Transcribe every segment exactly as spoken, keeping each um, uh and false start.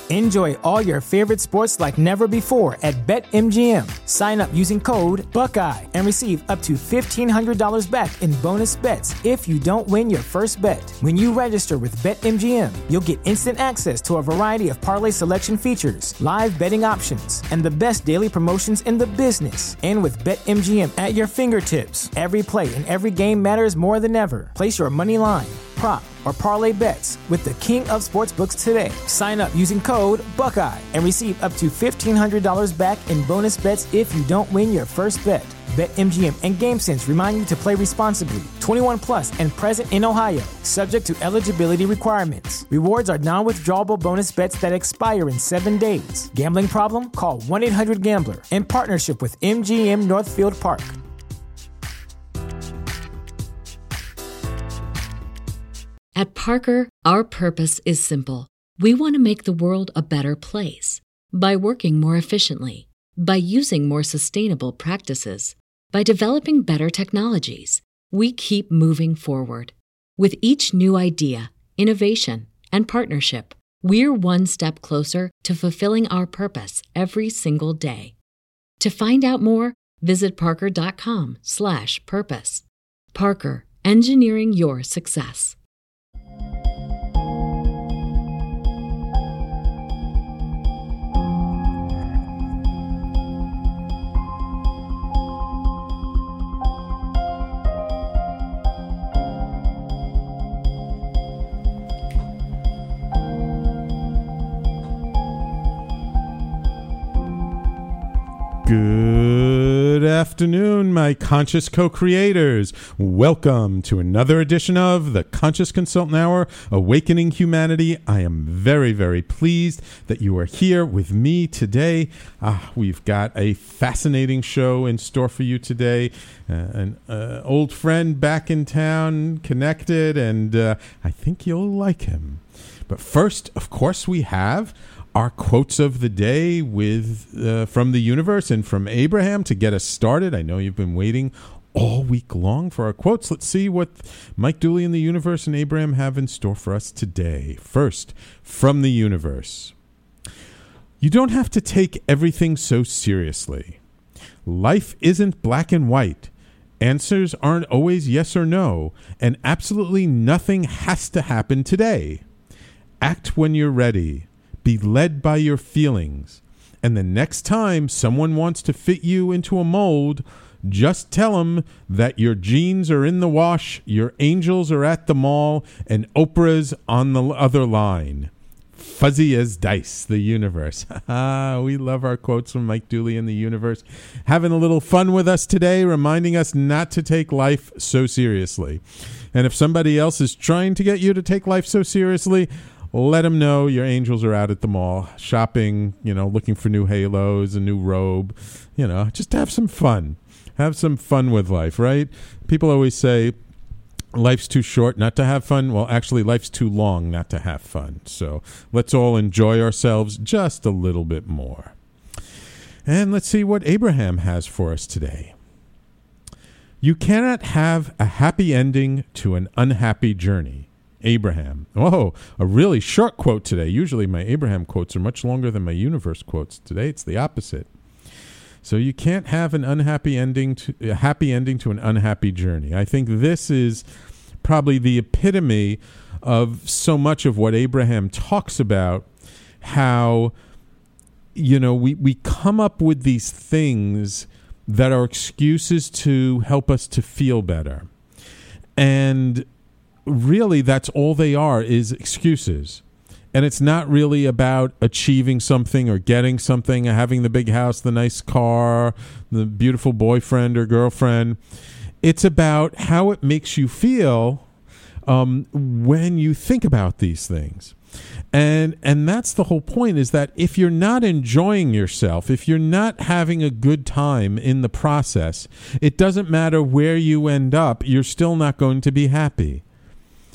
Enjoy all your favorite sports like never before at BetMGM. Sign up using code Buckeye and receive up to fifteen hundred dollars back in bonus bets if you don't win your first bet. When you register with BetMGM, you'll get instant access to a variety of parlay selection features, live betting options, and the best daily promotions in the business. And with BetMGM at your fingertips, every play and every game matters more than ever. Place your money line, prop, or parlay bets with the king of sportsbooks today. Sign up using code Buckeye and receive up to fifteen hundred dollars back in bonus bets if you don't win your first bet. BetMGM and GameSense remind you to play responsibly. twenty-one plus and present in Ohio, subject to eligibility requirements. Rewards are non-withdrawable bonus bets that expire in seven days. Gambling problem? Call one eight hundred gambler in partnership with M G M Northfield Park. At Parker, our purpose is simple. We want to make the world a better place by working more efficiently, by using more sustainable practices, by developing better technologies. We keep moving forward. With each new idea, innovation, and partnership, we're one step closer to fulfilling our purpose every single day. To find out more, visit parker.com slash purpose. Parker, engineering your success. Good afternoon, my conscious co-creators. Welcome to another edition of the Conscious Consultant Hour, Awakening Humanity. I am very, very pleased that you are here with me today. Ah, we've got a fascinating show in store for you today. Uh, an uh, old friend back in town, connected, and uh, I think you'll like him. But first, of course, we have our quotes of the day with uh, from the universe and from Abraham to get us started. I know you've been waiting all week long for our quotes. Let's see what Mike Dooley and the universe and Abraham have in store for us today. First, from the universe. You don't have to take everything so seriously. Life isn't black and white. Answers aren't always yes or no, and absolutely nothing has to happen today. Act when you're ready. Be led by your feelings. And the next time someone wants to fit you into a mold, just tell them that your jeans are in the wash, your angels are at the mall, and Oprah's on the other line. Fuzzy as dice, the universe. We love our quotes from Mike Dooley and the universe. Having a little fun with us today, reminding us not to take life so seriously. And if somebody else is trying to get you to take life so seriously, let them know your angels are out at the mall, shopping, you know, looking for new halos, a new robe, you know, just have some fun. Have some fun with life, right? People always say life's too short not to have fun. Well, actually, life's too long not to have fun. So let's all enjoy ourselves just a little bit more. And let's see what Abraham has for us today. You cannot have a happy ending to an unhappy journey. Abraham. Oh, a really short quote today. Usually my Abraham quotes are much longer than my universe quotes. Today it's the opposite. So you can't have an unhappy ending to a happy ending to an unhappy journey. I think this is probably the epitome of so much of what Abraham talks about, how, you know, we, we come up with these things that are excuses to help us to feel better. And really, that's all they are, is excuses. And it's not really about achieving something or getting something, or having the big house, the nice car, the beautiful boyfriend or girlfriend. It's about how it makes you feel um, when you think about these things. And and that's the whole point, is that if you're not enjoying yourself, if you're not having a good time in the process, it doesn't matter where you end up, you're still not going to be happy.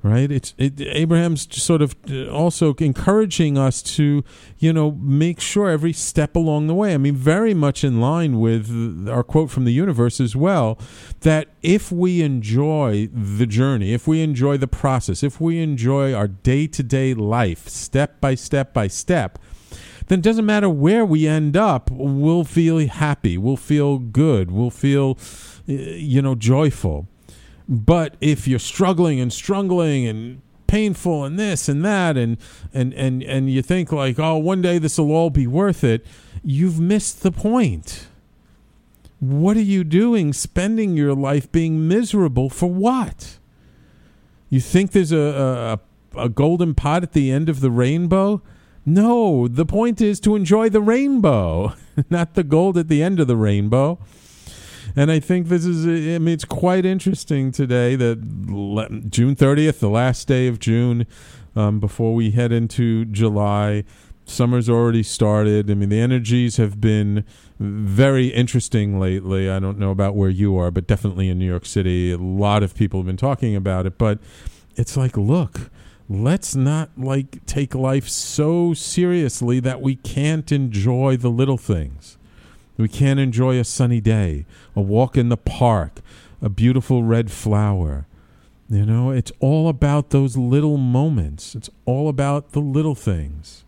right? It's it, Abraham's sort of also encouraging us to, you know, make sure every step along the way. I mean, very much in line with our quote from the universe as well, that if we enjoy the journey, if we enjoy the process, if we enjoy our day-to-day life, step by step by step, then it doesn't matter where we end up, we'll feel happy, we'll feel good, we'll feel, you know, joyful. But if you're struggling and struggling and painful and this and that, and and, and, and you think like, oh, one day this will all be worth it, you've missed the point. What are you doing spending your life being miserable for what? You think there's a, a, a golden pot at the end of the rainbow? No, the point is to enjoy the rainbow, not the gold at the end of the rainbow. And I think this is, I mean, it's quite interesting today that June thirtieth, the last day of June, um, before we head into July, summer's already started. I mean, the energies have been very interesting lately. I don't know about where you are, but definitely in New York City, a lot of people have been talking about it. But it's like, look, let's not like take life so seriously that we can't enjoy the little things. We can't enjoy a sunny day, a walk in the park, a beautiful red flower. You know, it's all about those little moments. It's all about the little things.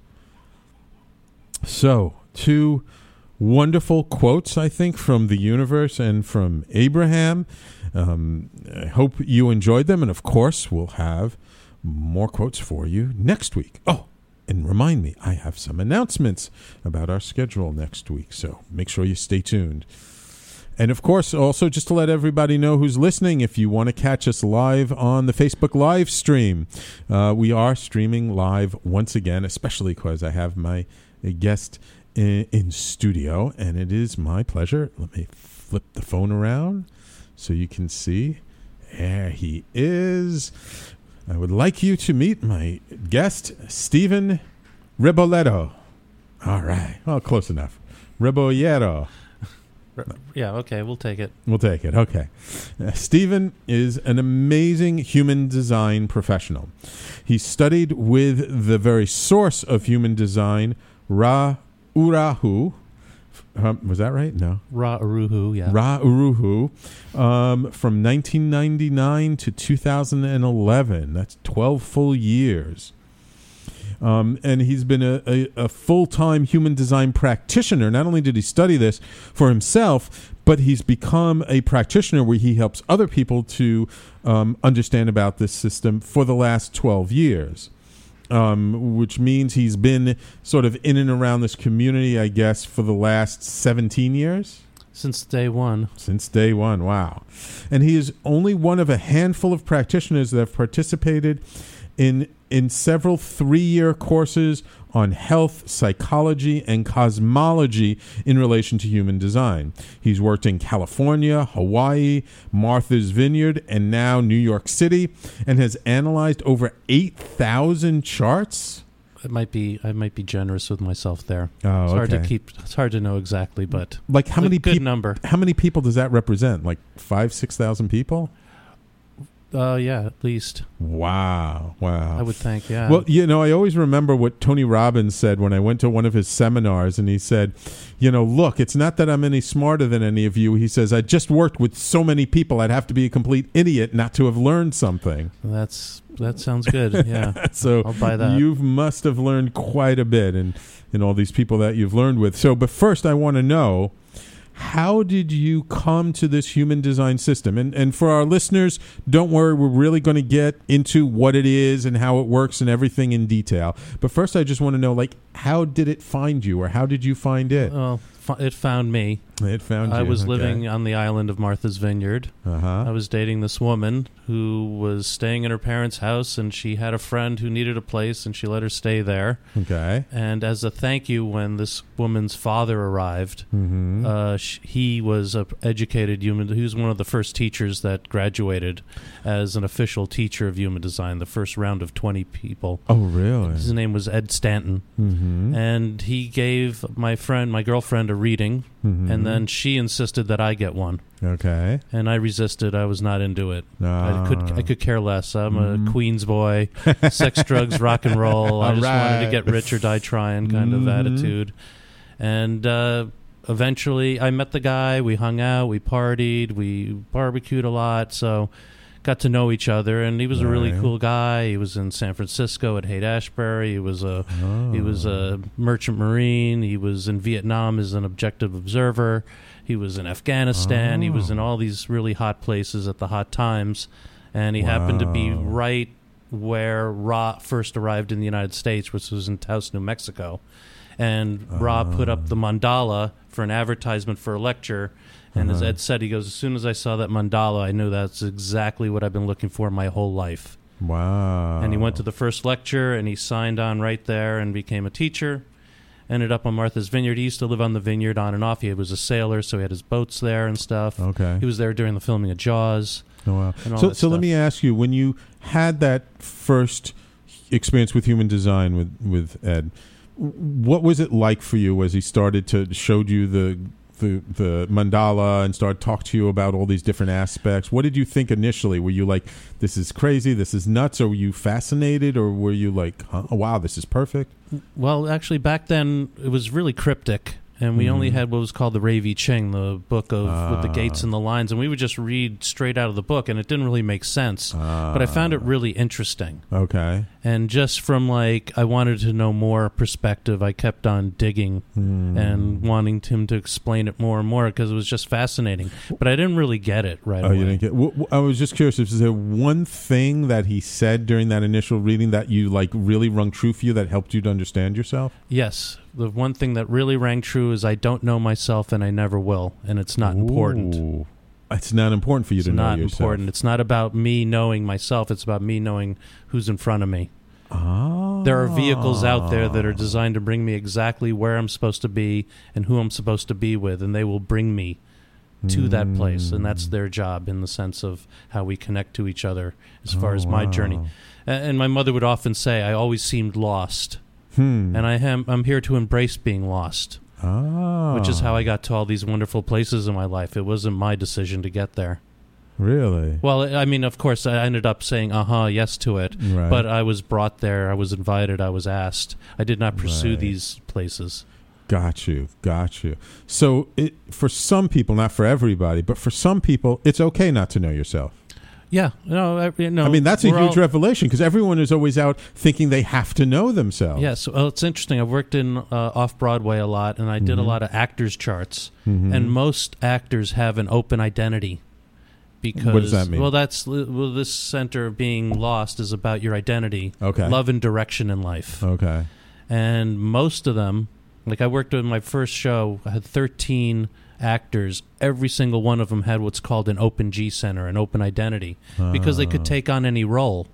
So, two wonderful quotes, I think, from the universe and from Abraham. Um, I hope you enjoyed them. And, of course, we'll have more quotes for you next week. Oh, and remind me, I have some announcements about our schedule next week, so make sure you stay tuned. And, of course, also just to let everybody know who's listening, if you want to catch us live on the Facebook live stream, uh, we are streaming live once again, especially because I have my guest in, in studio, and it is my pleasure. Let me flip the phone around so you can see. There he is. I would like you to meet my guest, Stephen Reboletto. All right. Well, close enough. Reboletto. Yeah, okay, we'll take it. We'll take it. Okay. Uh, Stephen is an amazing human design professional. He studied with the very source of human design, Ra Uru. Um, was that right? No. Ra Uru, yeah. Ra Uru, um, from nineteen ninety-nine to two thousand eleven. That's twelve full years. Um, and he's been a, a, a full-time human design practitioner. Not only did he study this for himself, but he's become a practitioner where he helps other people to um, understand about this system for the last twelve years. Um, which means he's been sort of in and around this community, I guess, for the last seventeen years? Since day one. Since day one, wow. And he is only one of a handful of practitioners that have participated in in several three-year courses on health, psychology, and cosmology in relation to human design. He's worked in California, Hawaii, Martha's Vineyard, and now New York City, and has analyzed over eight thousand charts. It might be I might be generous with myself there. Oh, it's hard okay. to keep. It's hard to know exactly, but like how many good peop- number? How many people does that represent? Like five, six thousand people? Uh, yeah, at least. Wow, wow. I would think, yeah. Well, you know, I always remember what Tony Robbins said when I went to one of his seminars, and he said, you know, look, it's not that I'm any smarter than any of you. He says, I just worked with so many people, I'd have to be a complete idiot not to have learned something. That's that sounds good, yeah. So I'll buy that. You must have learned quite a bit in, in all these people that you've learned with. So, but first I want to know, how did you come to this human design system? And and for our listeners, don't worry, we're really going to get into what it is and how it works and everything in detail. But first, I just want to know, like, how did it find you, or how did you find it? Well, it found me. It found you. I was okay. living on the island of Martha's Vineyard. Uh-huh. I was dating this woman who was staying in her parents' house, and she had a friend who needed a place, and she let her stay there. Okay. And as a thank you, when this woman's father arrived, mm-hmm. uh, sh- he was an educated human. He was one of the first teachers that graduated as an official teacher of human design, the first round of twenty people. Oh, really? His name was Ed Stanton. Mm-hmm. And he gave my friend, my girlfriend, a reading, Mhm. and then she insisted that I get one. Okay. And I resisted. I was not into it. Ah. I could I could care less. I'm Mhm. a Queens boy, sex, drugs, rock and roll. I All just wanted to right. get rich or die trying kind Mhm. of attitude. And uh, eventually I met the guy. We hung out. We partied. We barbecued a lot. So got to know each other. And he was a really Right. cool guy. He was in San Francisco at Haight-Ashbury. He was a Oh. he was a merchant marine. He was in Vietnam as an objective observer. He was in Afghanistan. He was in Oh. all these really hot places at the hot times. And he happened to be Wow. right where Ra first arrived in the United States, which was in Taos, New Mexico. And Ra put up the mandala for an advertisement for a lecture. And as Uh-huh. Ed said, he goes, as soon as I saw that mandala, I knew that's exactly what I've been looking for my whole life. Wow. And he went to the first lecture, and he signed on right there and became a teacher. Ended up on Martha's Vineyard. He used to live on the vineyard on and off. He was a sailor, so he had his boats there and stuff. Okay. He was there during the filming of Jaws. Oh, wow. and all So, that so let stuff. me ask you: when you had that first experience with human design with with Ed, what was it like for you as he started to showed you the the the mandala and started talk to you about all these different aspects? What did you think initially? Were you like, "This is crazy, this is nuts," or were you fascinated, or were you like, huh, "Oh, wow, this is perfect"? Well, actually, back then, it was really cryptic. And we Mhm. only had what was called the Ravi Ching, the book of with the Ah. gates and the lines, and we would just read straight out of the book, and it didn't really make sense. But I found it really interesting. Okay. And just from like, I wanted to know more perspective, I kept on digging Hmm. and wanting him to explain it more and more because it was just fascinating. But I didn't really get it right Oh, away. you didn't get. W- w- I was just curious. Is there one thing that he said during that initial reading that you like really rung true for you that helped you to understand yourself? Yes. The one thing that really rang true is I don't know myself and I never will, and it's not important. Ooh. It's not important for you It's to know not yourself. important. It's not about me knowing myself. It's about me knowing who's in front of me. Ah. There are vehicles out there that are designed to bring me exactly where I'm supposed to be and who I'm supposed to be with, and they will bring me to that place, and that's their job in the sense of how we connect to each other as far Oh, as my wow. journey. A- And my mother would often say, I always seemed lost, Hmm. and I am, I'm here to embrace being lost, ah. which is how I got to all these wonderful places in my life. It wasn't my decision to get there. Really? Well, I mean, of course, I ended up saying, uh-huh, yes to it, Right. but I was brought there, I was invited, I was asked. I did not pursue Right. these places. Got you. Got you. So it, for some people, not for everybody, but for some people, it's okay not to know yourself. Yeah, no, I, no. I mean, that's a we're huge all- revelation because everyone is always out thinking they have to know themselves. Yes, well, it's interesting. I've worked in uh, off-Broadway a lot, and I did Mhm. a lot of actors' charts, Mhm. and most actors have an open identity. Because, What does that mean? Well, that's well, this center of being lost is about your identity, Okay. love and direction in life. Okay. And most of them, like I worked on my first show, I had thirteen actors. Every single one of them had what's called an open G center, an open identity, because they could take on any role.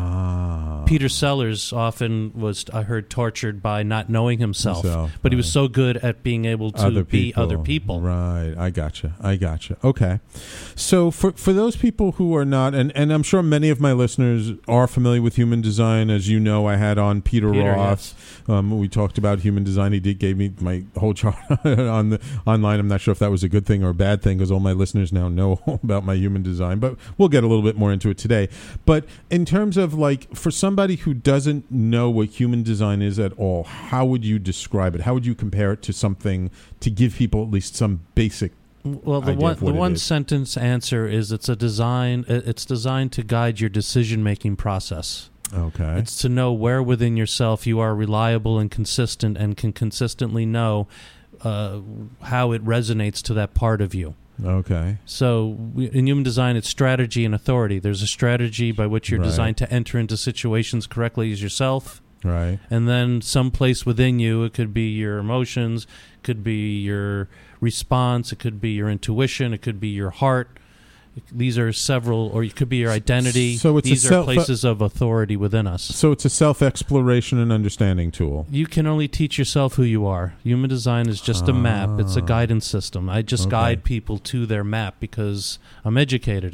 Ah. Peter Sellers often was, I heard, tortured by not knowing himself, Himself, but he was right. so good at being able to Other be people. other people. Right. I gotcha. I gotcha. Okay. So for for those people who are not, and, and I'm sure many of my listeners are familiar with human design. As you know, I had on Peter, Peter, Roth. Um, we talked about human design. He did gave me my whole chart on the online. I'm not sure if that was a good thing or a bad thing because all my listeners now know about my human design. But we'll get a little bit more into it today. But in terms of like for somebody who doesn't know what human design is at all, how would you describe it? How would you compare it to something to give people at least some basic? Well, the idea one of the what it one is. sentence answer is it's a design. it- It's designed to guide your decision making process. Okay. It's to know where within yourself you are reliable and consistent, and can consistently know uh, how it resonates to that part of you. Okay. So we, in human design, it's strategy and authority. There's a strategy by which you're Right. designed to enter into situations correctly as yourself. Right. And then someplace within you, it could be your emotions, could be your response, it could be your intuition, it could be your heart. These are several, or it could be your identity. So it's a These are self- places of authority within us. So it's a self-exploration and understanding tool. You can only teach yourself who you are. Human design is just a map. It's a Ah. guidance system. I just Okay. guide people to their map because I'm educated in it.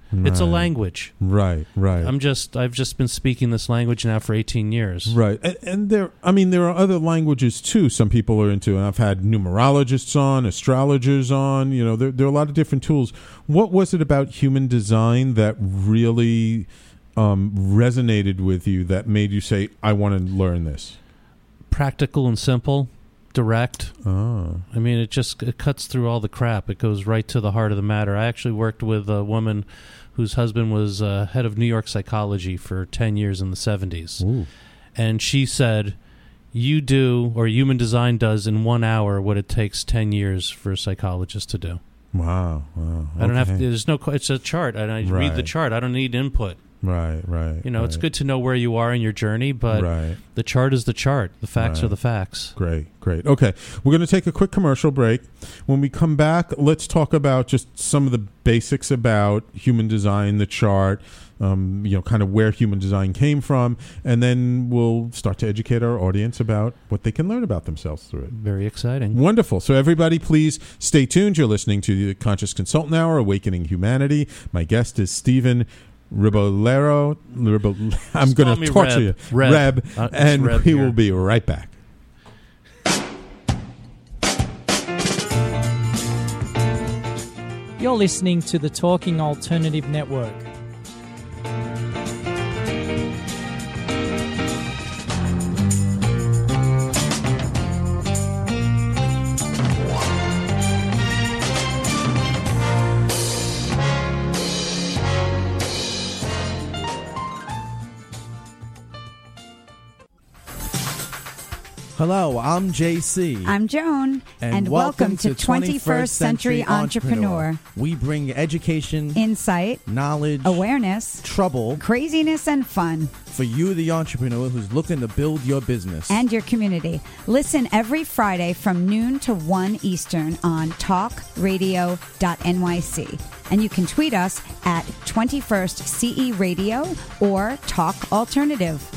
It's a Right. language. Right, right. I'm just I've just been speaking this language now for eighteen years. Right, and, and there. I mean, there are other languages too. Some people are into, and I've had numerologists on, astrologers on. You know, there there are a lot of different tools. What was it about human design that really um, resonated with you? That made you say, "I want to learn this." Practical and simple, direct. Oh, I mean, it just it cuts through all the crap. It goes right to the heart of the matter. I actually worked with a woman whose husband was uh, head of New York psychology for ten years in the seventies. Ooh. And she said, you do, or human design does in one hour what it takes ten years for a psychologist to do. Wow, wow. I don't have to, Okay. there's no, it's a chart. And I read the Right. chart. I don't need input. Right, right. You know, it's right. good to know where you are in your journey, but Right. the chart is the chart. The facts Right. are the facts. Great, great. Okay, we're going to take a quick commercial break. When we come back, let's talk about just some of the basics about human design, the chart, um, you know, kind of where human design came from, and then we'll start to educate our audience about what they can learn about themselves through it. Very exciting. Wonderful. So everybody, please stay tuned. You're listening to the Conscious Consultant Hour, Awakening Humanity. My guest is Stephen Ribolero. Ribo- I'm Just call going to me torture Reb. you. Reb. Reb. Uh, it's and Reb we here. will be right back. You're listening to the Talking Alternative Network. Hello, I'm J C. I'm Joan, and, welcome, to twenty-first Century Entrepreneur. We bring education, Insight, knowledge, awareness, trouble craziness, and fun, for you, the entrepreneur who's looking to build your business. and your community. Listen every Friday from noon to one Eastern on talk radio dot N Y C. And you can tweet us at twenty-first C E Radio or Talk Alternative.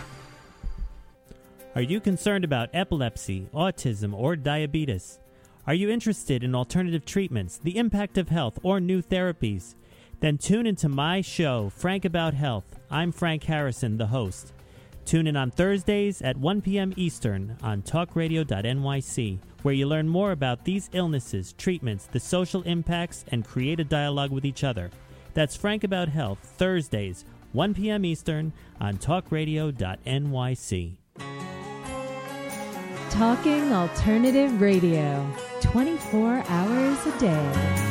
Are you concerned about epilepsy, autism, or diabetes? Are you interested in alternative treatments, the impact of health, or new therapies? Then tune into my show, Frank About Health. I'm Frank Harrison, the host. Tune in on Thursdays at one p.m. Eastern on talk radio dot N Y C, where you learn more about these illnesses, treatments, the social impacts, and create a dialogue with each other. That's Frank About Health, Thursdays, one p.m. Eastern on talk radio dot N Y C. Talking Alternative Radio, twenty-four hours a day.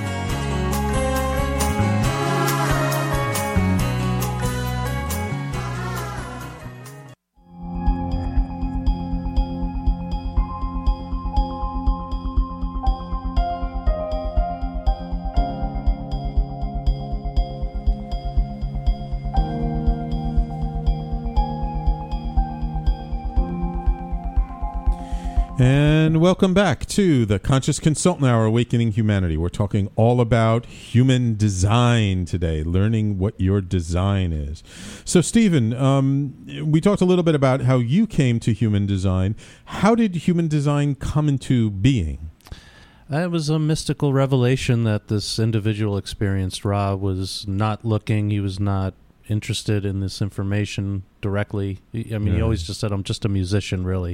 And welcome back to the Conscious Consultant Hour, Awakening Humanity. We're talking all about human design today, learning what your design is. So, Stephen, um, we talked a little bit about how you came to human design. How did human design come into being? It was a mystical revelation that this individual experienced. Ra was not looking. He was not interested in this information directly. I mean, Yeah. he always just said, I'm just a musician, really.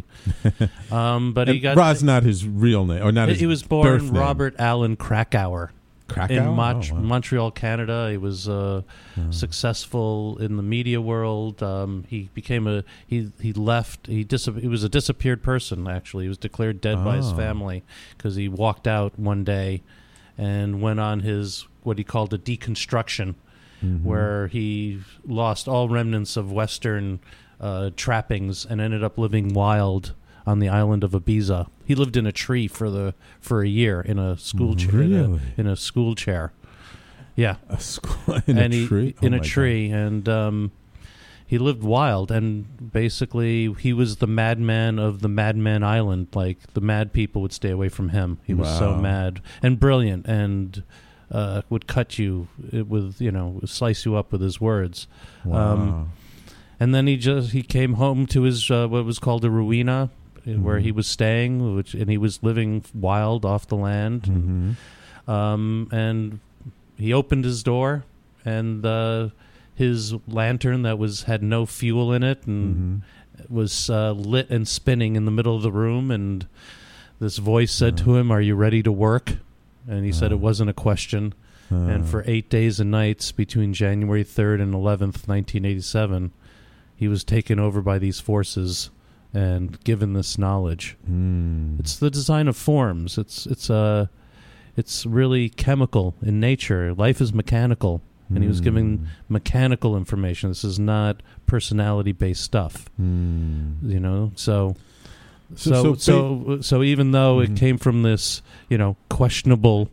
um, but he And got... Ra's not his real name, or not his He was birth born name. Robert Allen Krakauer. Krakow? In Mont- Oh, wow. Montreal, Canada. He was uh, Oh. successful in the media world. Um, he became a he he left. He dis- he was a disappeared person. Actually, he was declared dead by his Oh. family because he walked out one day and went on his what he called a deconstruction, Mhm. where he lost all remnants of Western uh, trappings and ended up living wild on the island of Ibiza. He lived in a tree for the for a year in a school chair. In, Really? a, in a school chair. Yeah, A school in and a he, tree? in Oh a my tree, and um, he lived wild. And basically, he was the madman of the Madman Island. Like the mad people would stay away from him. He was so Wow. mad and brilliant, and uh, would cut you with you know slice you up with his words. God. Wow. Um, and then he just he came home to his uh, what was called a ruina, where Mhm. he was staying, which and he was living wild off the land. Mhm. Um, and he opened his door, and uh, his lantern that was had no fuel in it and mm-hmm. was uh, lit and spinning in the middle of the room, and this voice said uh, to him, "Are you ready to work?" And he uh, said it wasn't a question. Uh, and for eight days and nights between January third and eleventh, nineteen eighty-seven, he was taken over by these forces and given this knowledge. Mm. It's the design of forms. It's it's uh, it's really chemical in nature. Life is mechanical, and mm. he was given mechanical information. This is not personality-based stuff. Mm. You know, so so so so, so, so even though mm. it came from this, you know, questionable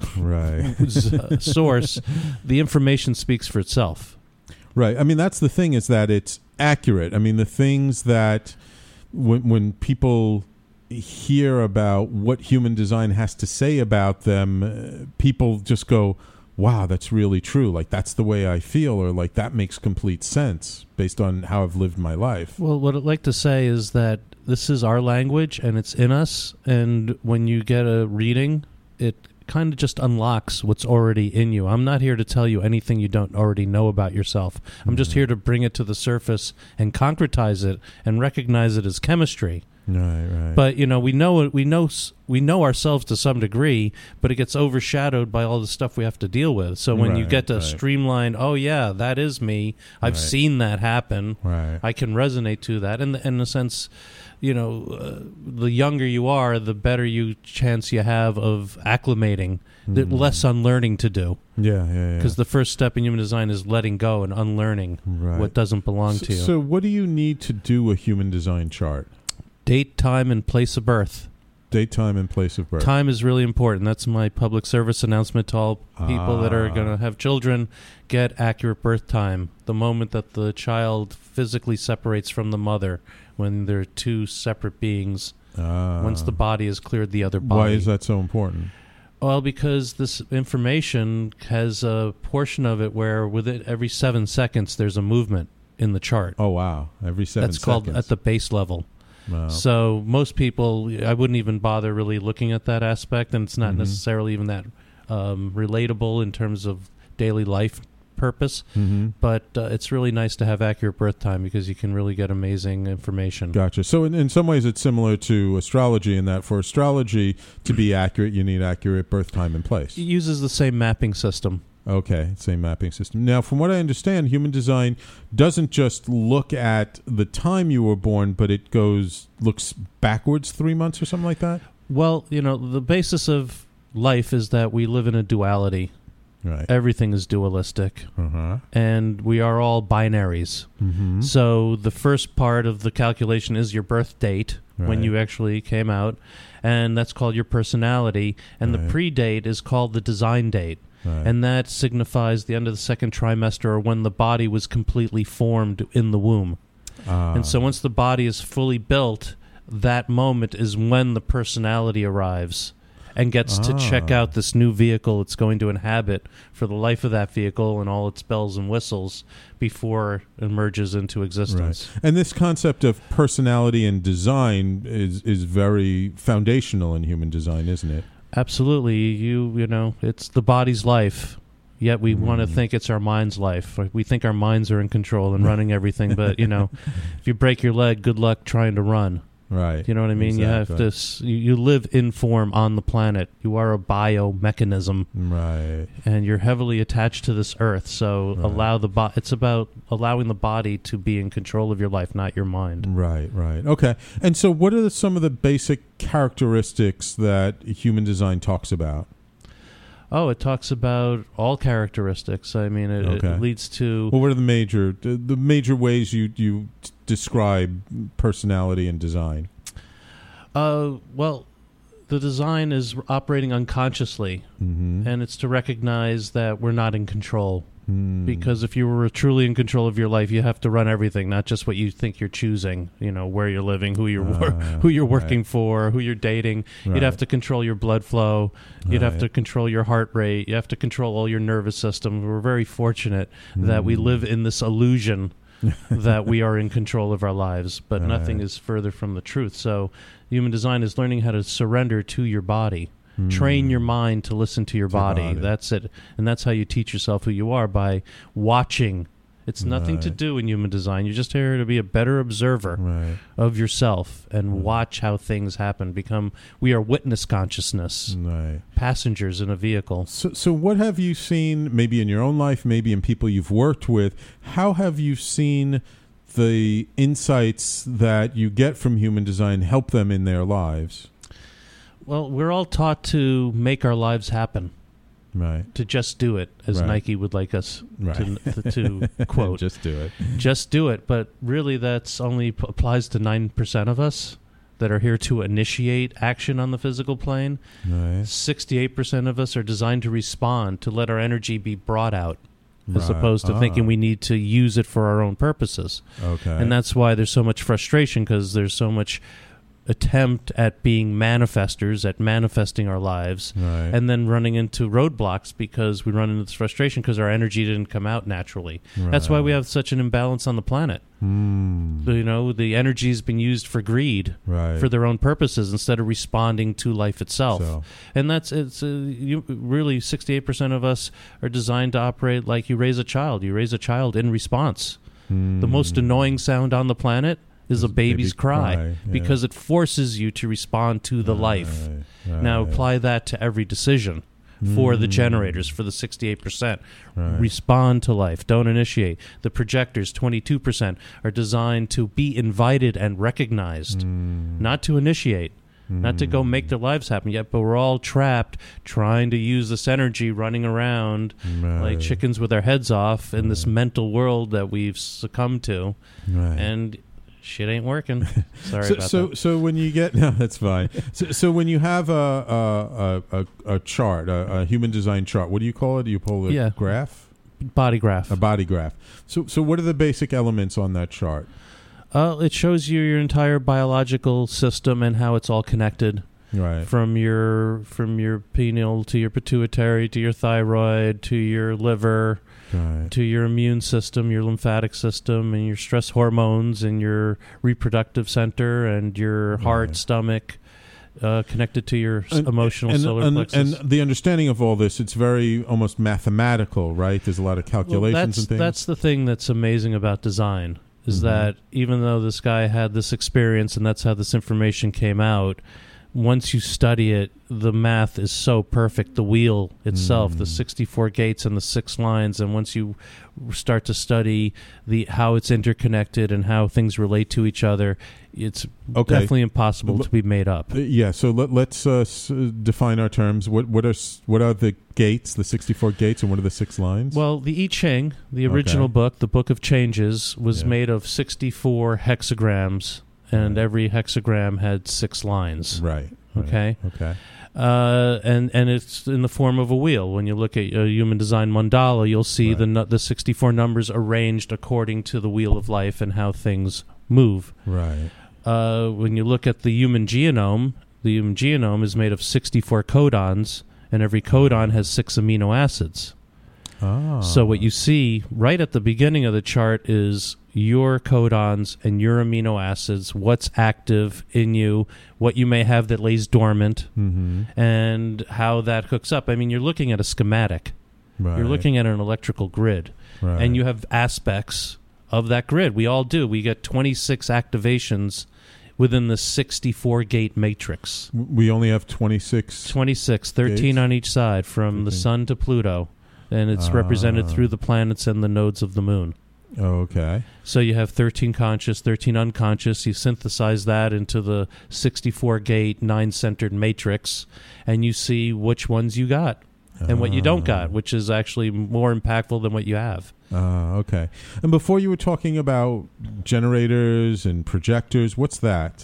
right uh, source, the information speaks for itself. Right. I mean, that's the thing, is that it's accurate. I mean, the things that when when people hear about what human design has to say about them, uh, people just go, wow, that's really true. Like, that's the way I feel, or like, that makes complete sense based on how I've lived my life. Well, what I'd like to say is that this is our language and it's in us. And when you get a reading, it kind of just unlocks what's already in you. I'm not here to tell you anything you don't already know about yourself. I'm mm-hmm. just here to bring it to the surface and concretize it and recognize it as chemistry. Right, right. But you know, we know we know we know ourselves to some degree, but it gets overshadowed by all the stuff we have to deal with. So when right, you get to right. streamline, oh yeah, that is me. I've right. seen that happen. Right. I can resonate to that. And in, in a sense, you know, uh, the younger you are, the better you chance you have of acclimating. Mm. The less unlearning to do. Yeah, yeah, yeah. Because the first step in human design is letting go and unlearning right. what doesn't belong so, to you. So what do you need to do a human design chart? Date, time, and place of birth. Date, time, and place of birth. Time is really important. That's my public service announcement to all people ah. that are going to have children. Get accurate birth time. The moment that the child physically separates from the mother, when they're two separate beings. Ah. Once the body has cleared the other body. Why is that so important? Well, because this information has a portion of it where with it every seven seconds there's a movement in the chart. Oh, wow. Every seven That's seconds. called at the base level. Wow. So most people, I wouldn't even bother really looking at that aspect, and it's not mm-hmm. necessarily even that um, relatable in terms of daily life purpose. Mm-hmm. But uh, it's really nice to have accurate birth time because you can really get amazing information. Gotcha. So in, in some ways it's similar to astrology in that for astrology to be accurate, you need accurate birth time and place. It uses the same mapping system. Okay, same mapping system. Now, from what I understand, human design doesn't just look at the time you were born, but it goes looks backwards three months or something like that? Well, you know, the basis of life is that we live in a duality. Right. Everything is dualistic. Uh-huh. And we are all binaries. Mm-hmm. So the first part of the calculation is your birth date, right. when you actually came out, and that's called your personality. And right. the pre-date is called the design date. Right. And that signifies the end of the second trimester, or when the body was completely formed in the womb. Ah. And so once the body is fully built, that moment is when the personality arrives and gets ah. to check out this new vehicle it's going to inhabit for the life of that vehicle and all its bells and whistles before it emerges into existence. Right. And this concept of personality and design is, is very foundational in human design, isn't it? Absolutely. You you know, it's the body's life, yet we mm. want to think it's our mind's life. We think our minds are in control and running everything, but, you know, if you break your leg, good luck trying to run. Right. You know what I mean? Exactly. You have to, you, you live in form on the planet. You are a biomechanism. Right. And you're heavily attached to this earth, so right. allow the bo- it's about allowing the body to be in control of your life, not your mind. Right, right. Okay. And so what are the, some of the basic characteristics that human design talks about? Oh, it talks about all characteristics. I mean, it, okay. it leads to... Well, what are the major the major ways you, you t- describe personality and design? Uh, well, the design is operating unconsciously, mm-hmm. and it's to recognize that we're not in control. Mm. Because if you were truly in control of your life, you have to run everything, not just what you think you're choosing. You know, where you're living, who you're wor- uh, who you're working right. for, who you're dating. Right. You'd have to control your blood flow. You'd right. have to control your heart rate. You have to control all your nervous system. We're very fortunate mm. that we live in this illusion that we are in control of our lives, but right. nothing is further from the truth. So human design is learning how to surrender to your body. Mm. Train your mind to listen to your To body. body. That's it. And that's how you teach yourself who you are, by watching. It's nothing to Right. do in human design. You're just here to be a better observer Right. of yourself and Mm. watch how things happen. Become we are witness consciousness, Right. passengers in a vehicle. So, so what have you seen, maybe in your own life, maybe in people you've worked with? How have you seen the insights that you get from human design help them in their lives? Well, we're all taught to make our lives happen. Right. To just do it, as Right. Nike would like us Right. to, to, to quote. Just do it. Just do it. But really, that's only p- applies to nine percent of us that are here to initiate action on the physical plane. Right. sixty-eight percent of us are designed to respond, to let our energy be brought out, as Right. opposed to Ah. thinking we need to use it for our own purposes. Okay. And that's why there's so much frustration, because there's so much attempt at being manifestors, at manifesting our lives, Right. and then running into roadblocks because we run into this frustration because our energy didn't come out naturally. That's why we have such an imbalance on the planet. Mm. You know, the energy's been used for greed, Right. for their own purposes, instead of responding to life itself. So. And that's it's uh, you, really sixty-eight percent of us are designed to operate like you raise a child. You raise a child in response. Mm. The most annoying sound on the planet is a baby's baby cry, cry, yeah. because it forces you to respond to the life. Right. Now Right. apply that to every decision for the Mm. generators, for the sixty-eight percent. Right. Respond to life. Don't initiate. The projectors, twenty-two percent, are designed to be invited and recognized, Mm. not to initiate. Not to go make their lives happen yet, but we're all trapped trying to use this energy running around Right. like chickens with our heads off in this mental world that we've succumbed to. Right. And shit ain't working. Sorry so, about so, that. so when you get no, that's fine. so, so when you have a a, a, a, a chart, a, a human design chart, what do you call it? Do you pull a Yeah. graph? Body graph. A body graph. So, so what are the basic elements on that chart? Uh, it shows you your entire biological system and how it's all connected. Right. From your from your pineal to your pituitary to your thyroid to your liver Right. to your immune system, your lymphatic system, and your stress hormones, and your reproductive center, and your heart, Right. stomach, uh, connected to your s And- emotional and, solar and, plexus. and the understanding of all this, it's very almost mathematical, right? There's a lot of Well, calculations that's, and things. that's the thing that's amazing about design, is Mhm. that even though this guy had this experience and that's how this information came out, once you study it, the math is so perfect. The wheel itself, the Mm. sixty-four gates and the six lines, and once you start to study the how it's interconnected and how things relate to each other, it's Okay. definitely impossible L- to be made up. Uh, yeah, so let, let's uh, s- define our terms. What what are s- what are the gates, the sixty-four gates, and what are the six lines? Well, the I Ching, the original Okay. book, the Book of Changes, was Yeah. made of sixty-four hexagrams, and Right. every hexagram had six lines. right. right, Okay. Okay. Uh, and and it's in the form of a wheel. When you look at a human design mandala, you'll see Right. the nu- the sixty-four numbers arranged according to the wheel of life and how things move. Right. Uh, when you look at the human genome, the human genome is made of sixty-four codons, and every codon has six amino acids. Ah. So what you see right at the beginning of the chart is your codons and your amino acids, what's active in you, what you may have that lays dormant, Mm-hmm. and how that hooks up. I mean, you're looking at a schematic. Right. You're looking at an electrical grid, right. and you have aspects of that grid. We all do. We get twenty-six activations within the sixty-four gate matrix. We only have twenty-six. twenty-six, thirteen Gates? on each side from the thirteen. sun to Pluto, and it's represented Ah. through the planets and the nodes of the moon. Oh, okay. So you have thirteen conscious, thirteen unconscious. You synthesize that into the sixty-four gate, nine-centered matrix, and you see which ones you got and what you don't got, which is actually more impactful than what you have. Ah, okay. And before you were talking about generators and projectors, what's that?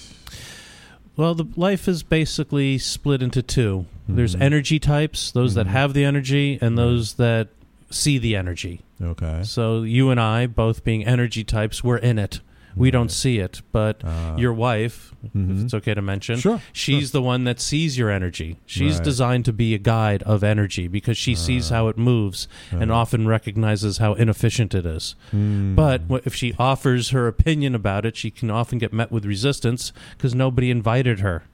Well, the life is basically split into two. There's Mhm. energy types, those that Mhm. have the energy, and Right. those that see the energy. Okay. So you and I, both being energy types, we're in it. We don't Right. see it, but Ah. your wife, Mhm. if it's okay to mention, Sure, she's the one that sees your energy. She's Right. designed to be a guide of energy because she sees Ah. how it moves and Right. often recognizes how inefficient it is. Mm. But wh- if she offers her opinion about it, she can often get met with resistance because nobody invited her.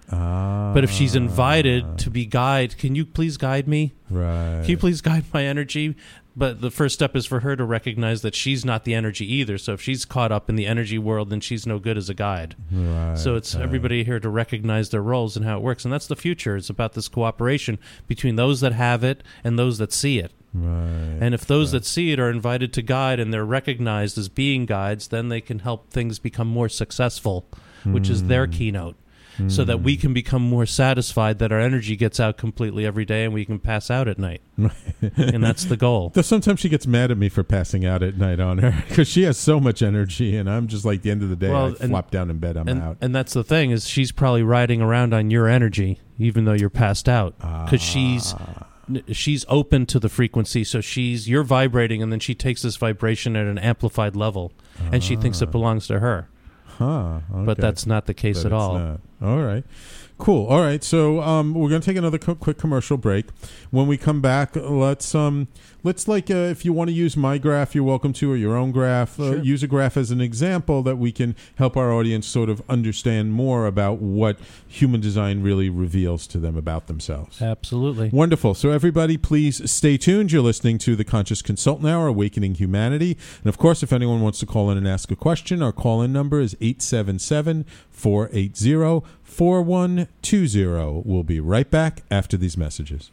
Ah. But if she's invited to be guided, can you please guide me? Right. Can you please guide my energy? But the first step is for her to recognize that she's not the energy either. So if she's caught up in the energy world, then she's no good as a guide. Right. So it's right. everybody here to recognize their roles and how it works. And that's the future. It's about this cooperation between those that have it and those that see it. Right. And if those right. that see it are invited to guide and they're recognized as being guides, then they can help things become more successful, which mm. is their keynote. Mm. So that we can become more satisfied that our energy gets out completely every day and we can pass out at night. And that's the goal. Though sometimes she gets mad at me for passing out at night on her because she has so much energy and I'm just like, the end of the day, well, I and, flop down in bed, I'm and, out. And that's the thing is she's probably riding around on your energy even though you're passed out because ah. she's... she's open to the frequency, so she's you're vibrating, and then she takes this vibration at an amplified level, ah. and she thinks it belongs to her. Huh. Okay. But that's not the case but at all. Not. All right. Cool. All right. So um, we're going to take another co- quick commercial break. When we come back, let's um, let's like uh, if you want to use my graph, you're welcome to, or your own graph. Uh, sure. Use a graph as an example that we can help our audience sort of understand more about what human design really reveals to them about themselves. Absolutely. Wonderful. So everybody, please stay tuned. You're listening to the Conscious Consultant Hour, Awakening Humanity. And of course, if anyone wants to call in and ask a question, our call-in number is eight seven seven, four eight zero, four one two zero. We'll be right back after these messages.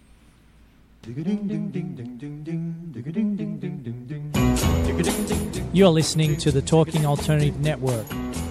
You're listening to the Talking Alternative Network.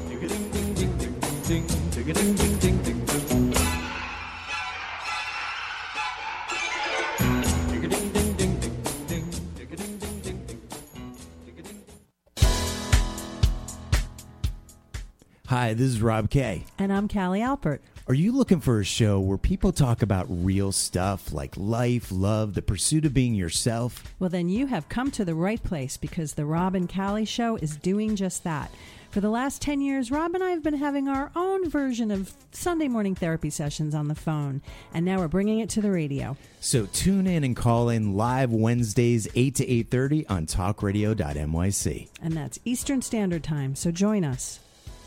Hi, this is Rob Kay. And I'm Callie Alpert. Are you looking for a show where people talk about real stuff like life, love, the pursuit of being yourself? Well, then you have come to the right place because the Rob and Callie Show is doing just that. For the last ten years, Rob and I have been having our own version of Sunday morning therapy sessions on the phone, and now we're bringing it to the radio. So tune in and call in live Wednesdays, eight to eight thirty on talk radio dot N Y C. And that's Eastern Standard Time, so join us.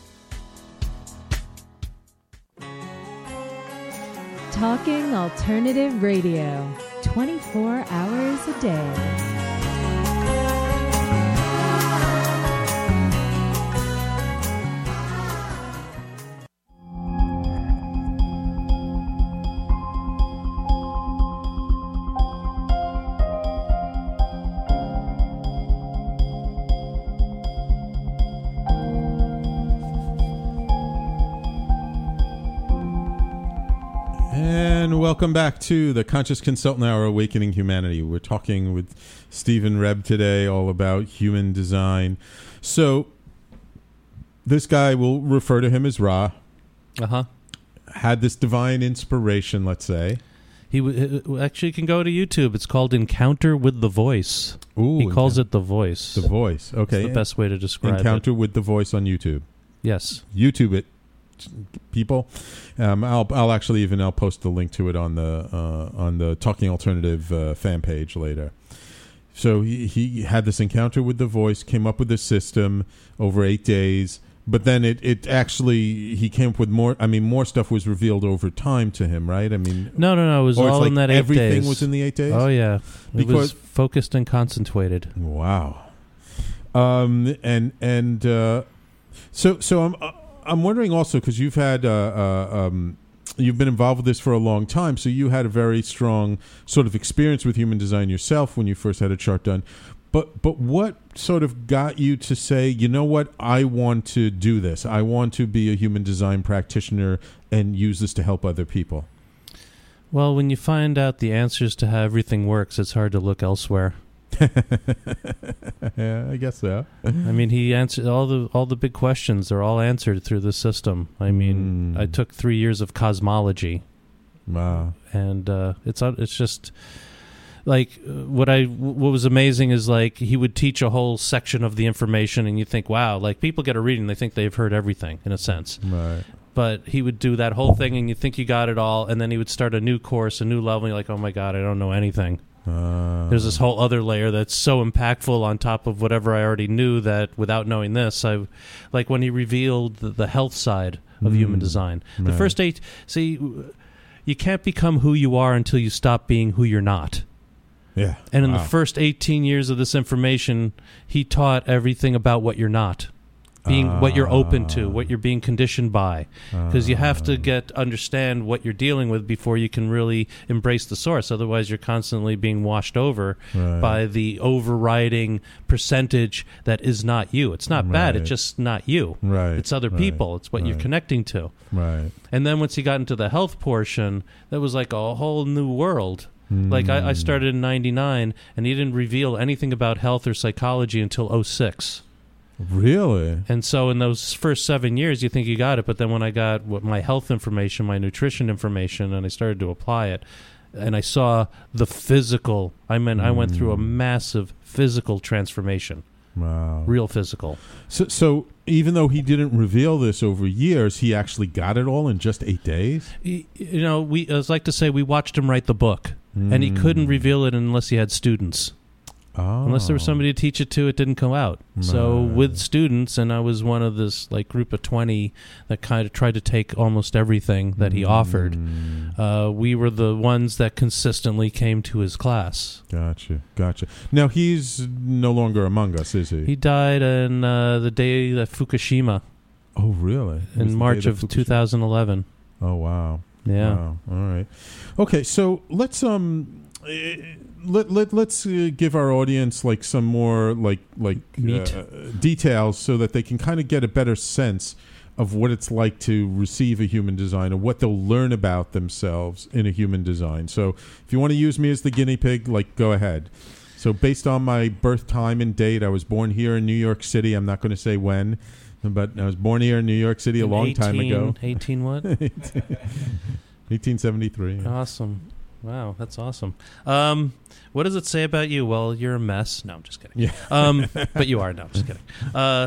Talking Alternative Radio, twenty-four hours a day. And welcome back to the Conscious Consultant Hour, Awakening Humanity. We're talking with Stephen Reb today all about human design. So this guy, we'll refer to him as Ra. Uh-huh. Had this divine inspiration, let's say. He w- actually can go to YouTube. It's called Encounter with the Voice. Ooh, he calls enc- it The Voice. The Voice, okay. That's the best way to describe Encounter it. Encounter with the Voice on YouTube. Yes. YouTube it. People, um, I'll I'll actually even I'll post the link to it on the uh, on the Talking Alternative uh, fan page later. So he he had this encounter with the voice, came up with this system over eight days, but then it, it actually he came up with more. I mean, more stuff was revealed over time to him, right? I mean, no, no, no, it was all like in that eight everything days. Everything was in the eight days. Oh yeah, it because was focused and concentrated. Wow. Um and and uh, so so I'm. Uh, I'm wondering also because you've had uh, uh, um, you've been involved with this for a long time, so you had a very strong sort of experience with human design yourself when you first had a chart done. But but what sort of got you to say, you know what, I want to do this. I want to be a human design practitioner and use this to help other people? Well, when you find out the answers to how everything works, it's hard to look elsewhere. Yeah, I guess so. I mean, he answered all the all the big questions. They're all answered through the system. I mean, mm. I took three years of cosmology. Wow, and uh, it's it's just like what I what was amazing is like he would teach a whole section of the information, and you think, wow, like people get a reading, they think they've heard everything in a sense, right? But he would do that whole thing, and you think you got it all, and then he would start a new course, a new level, and you're like, oh my god, I don't know anything. Uh, There's this whole other layer that's so impactful on top of whatever I already knew that without knowing this, I like when he revealed the, the health side of Mm. human design. The Right. first eight, see, you can't become who you are until you stop being who you're not. Yeah. And in Wow. the first eighteen years of this information, he taught everything about what you're not. Being what you're open to, what you're being conditioned by, because you have to get understand what you're dealing with before you can really embrace the source. Otherwise, you're constantly being washed over Right. by the overriding percentage that is not you. It's not bad; Right. it's just not you. Right. It's other Right. people. It's what you're Right. connecting to. Right. And then once you got into the health portion, that was like a whole new world. Like I, I started in ninety-nine, and he didn't reveal anything about health or psychology until oh six. Really? And so in those first seven years, you think you got it. But then when I got what my health information, my nutrition information, and I started to apply it, and I saw the physical, I mean, I went through a massive physical transformation. Wow. Real physical. So, so even though he didn't reveal this over years, he actually got it all in just eight days? You, you know, we, I like to say, we watched him write the book, and he couldn't reveal it unless he had students. Oh. Unless there was somebody to teach it to, it didn't come out. So Right. with students, and I was one of this like group of twenty that kind of tried to take almost everything that he offered. Uh, we were the ones that consistently came to his class. Gotcha, gotcha. Now, he's no longer among us, is he? He died on uh, the day that Fukushima. Oh, really? It was the In day March that of Fukushima- two thousand eleven. Oh, wow. Yeah. Wow. All right. Okay, so let's um eh, let let let's uh, give our audience like some more like like Meat. uh, details so that they can kind of get a better sense of what it's like to receive a human design and what they'll learn about themselves in a human design. So if you want to use me as the guinea pig, like go ahead. So based on my birth time and date, I was born here in New York City. I'm not going to say when, but I was born here in New York City a long time ago. eighteen what? eighteen seventy-three. Awesome. Wow, that's awesome. Um, what does it say about you? Well, you're a mess. No, I'm just kidding. Yeah. Um, but you are. No, I'm just kidding. Uh,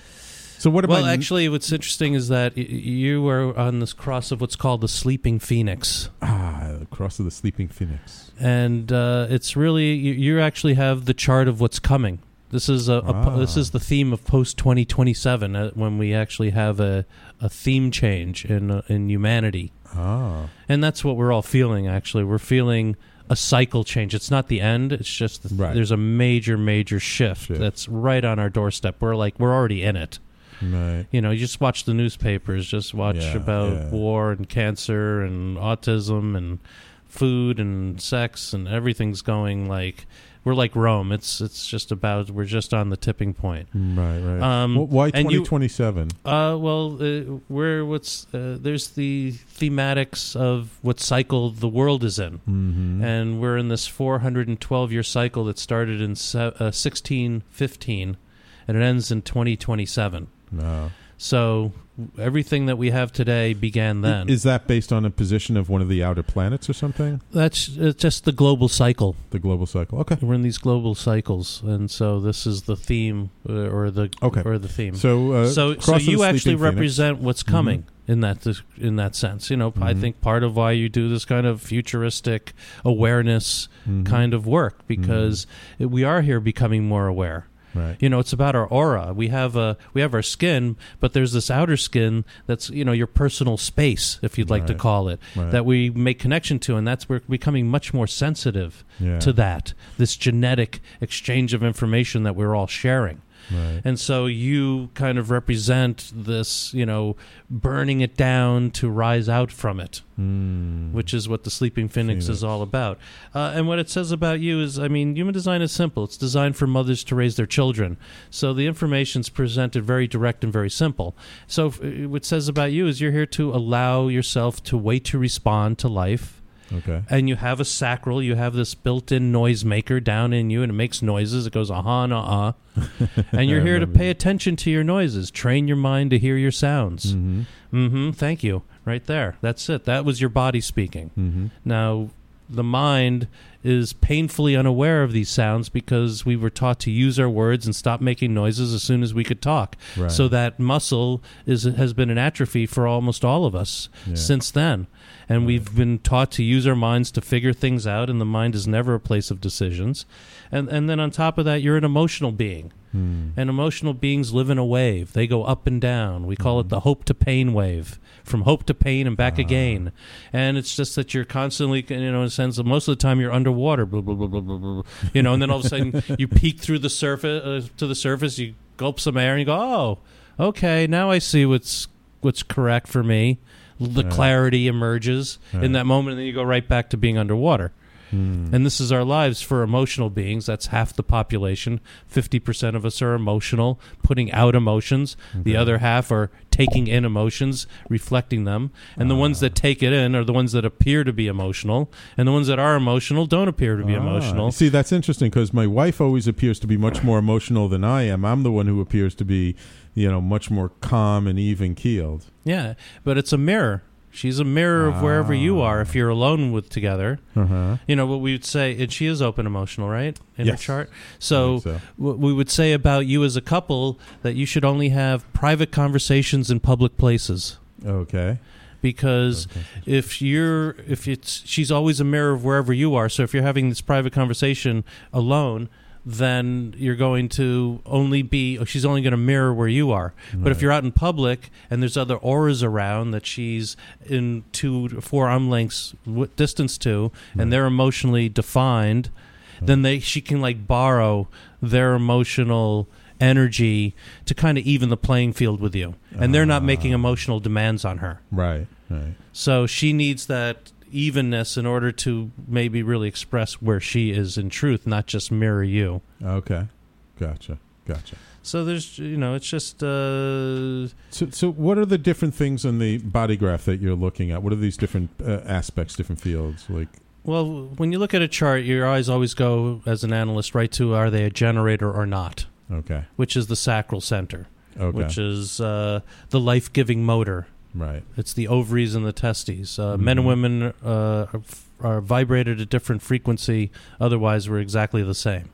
so what about... Well, actually, what's interesting is that y- you are on this cross of what's called the Sleeping Phoenix. Ah, the cross of the Sleeping Phoenix. And uh, it's really, you, you actually have the chart of what's coming. This is a, a Ah. this is the theme of post twenty twenty-seven uh, when we actually have a, a theme change in uh, in humanity. Ah. And that's what we're all feeling, actually. We're feeling a cycle change. It's not the end. It's just the, Right. there's a major, major shift, Shift. that's right on our doorstep. We're like, we're already in it. Right. You know, you just watch the newspapers, just watch Yeah, about yeah. war and cancer and autism and food and sex, and everything's going like... We're like Rome. It's it's just about, we're just on the tipping point. Right, right. Um, Wh- Why and you- twenty twenty-seven? Uh, well, uh, we're what's uh, there's the thematics of what cycle the world is in, Mhm. and we're in this four hundred twelve year cycle that started in se- uh, sixteen fifteen, and it ends in twenty twenty-seven. No. So everything that we have today began then. Is that based on a position of one of the outer planets or something? That's it's just the global cycle. The global cycle. Okay. We're in these global cycles, and so this is the theme, uh, or the Okay. or the theme. So, uh, so, cross so of the you actually Sleeping Phoenix. represent what's coming in that in that sense. You know, I Mhm. think part of why you do this kind of futuristic awareness Mhm. kind of work, because we are here becoming more aware. Right. You know, it's about our aura. We have a we have our skin, but there's this outer skin that's, you know, your personal space, if you'd like to Right. call it, Right. that we make connection to, and that's we're becoming much more sensitive Yeah. to that. This genetic exchange of information that we're all sharing. Right. And so you kind of represent this, you know, burning it down to rise out from it, Mm. which is what the Sleeping Phoenix, Phoenix. is all about. Uh, and what it says about you is, I mean, human design is simple. It's designed for mothers to raise their children. So the information's presented very direct and very simple. So f- uh, what it says about you is you're here to allow yourself to wait to respond to life. Okay. And you have a sacral, you have this built-in noisemaker down in you, and it makes noises. It goes ah-ha and ah-ah. And you're I here to remember pay attention to your noises. Train your mind to hear your sounds. Mm-hmm. Mm-hmm. Thank you. Right there. That's it. That was your body speaking. Mm-hmm. Now, the mind is painfully unaware of these sounds because we were taught to use our words and stop making noises as soon as we could talk. Right. So that muscle is has been an atrophy for almost all of us Yeah. since then. And we've been taught to use our minds to figure things out, and the mind is never a place of decisions. And and then on top of that, you're an emotional being. Hmm. And emotional beings live in a wave. They go up and down. We call it the hope to pain wave, from hope to pain and back Ah. again. And it's just that you're constantly, you know, in a sense of most of the time you're underwater, blah, blah, blah, blah, blah, blah. You know, and then all of a sudden you peek through the surface, uh, to the surface, you gulp some air and you go, oh, okay, now I see what's what's correct for me. The Right. clarity emerges Right. in that moment, and then you go right back to being underwater. Hmm. And this is our lives for emotional beings. That's half the population. fifty percent of us are emotional, putting out emotions. The Okay. other half are taking in emotions, reflecting them. And the ones that take it in are the ones that appear to be emotional. And the ones that are emotional don't appear to be Ah. emotional. See, that's interesting because my wife always appears to be much more emotional than I am. I'm the one who appears to be, you know, much more calm and even keeled. Yeah, but it's a mirror. She's a mirror of wherever you are if you're alone with together. Uh-huh. You know, what we would say, and she is open emotional, right? In Yes. her chart. So, I think so. what we would say about you as a couple that you should only have private conversations in public places. Okay. Because if you're, if it's, she's always a mirror of wherever you are. So if you're having this private conversation alone, then you're going to only be, she's only going to mirror where you are. But if Right. you're out in public and there's other auras around that she's in two to four arm lengths w- distance to, and they're emotionally defined, then they she can like borrow their emotional energy to kind of even the playing field with you. And they're not making emotional demands on her. Right, right. So she needs that evenness in order to maybe really express where she is in truth, not just mirror you. Okay. Gotcha. Gotcha. So there's, you know, it's just... Uh, So, so what are the different things in the body graph that you're looking at? What are these different uh, aspects, different fields? Like, well, when you look at a chart, your eyes always go, as an analyst, right to are they a generator or not? Okay. Which is the sacral center. Okay. Which is uh, the life-giving motor. Right. It's the ovaries and the testes. Uh, Mhm. Men and women uh, are, are vibrated at different frequency. Otherwise, we're exactly the same.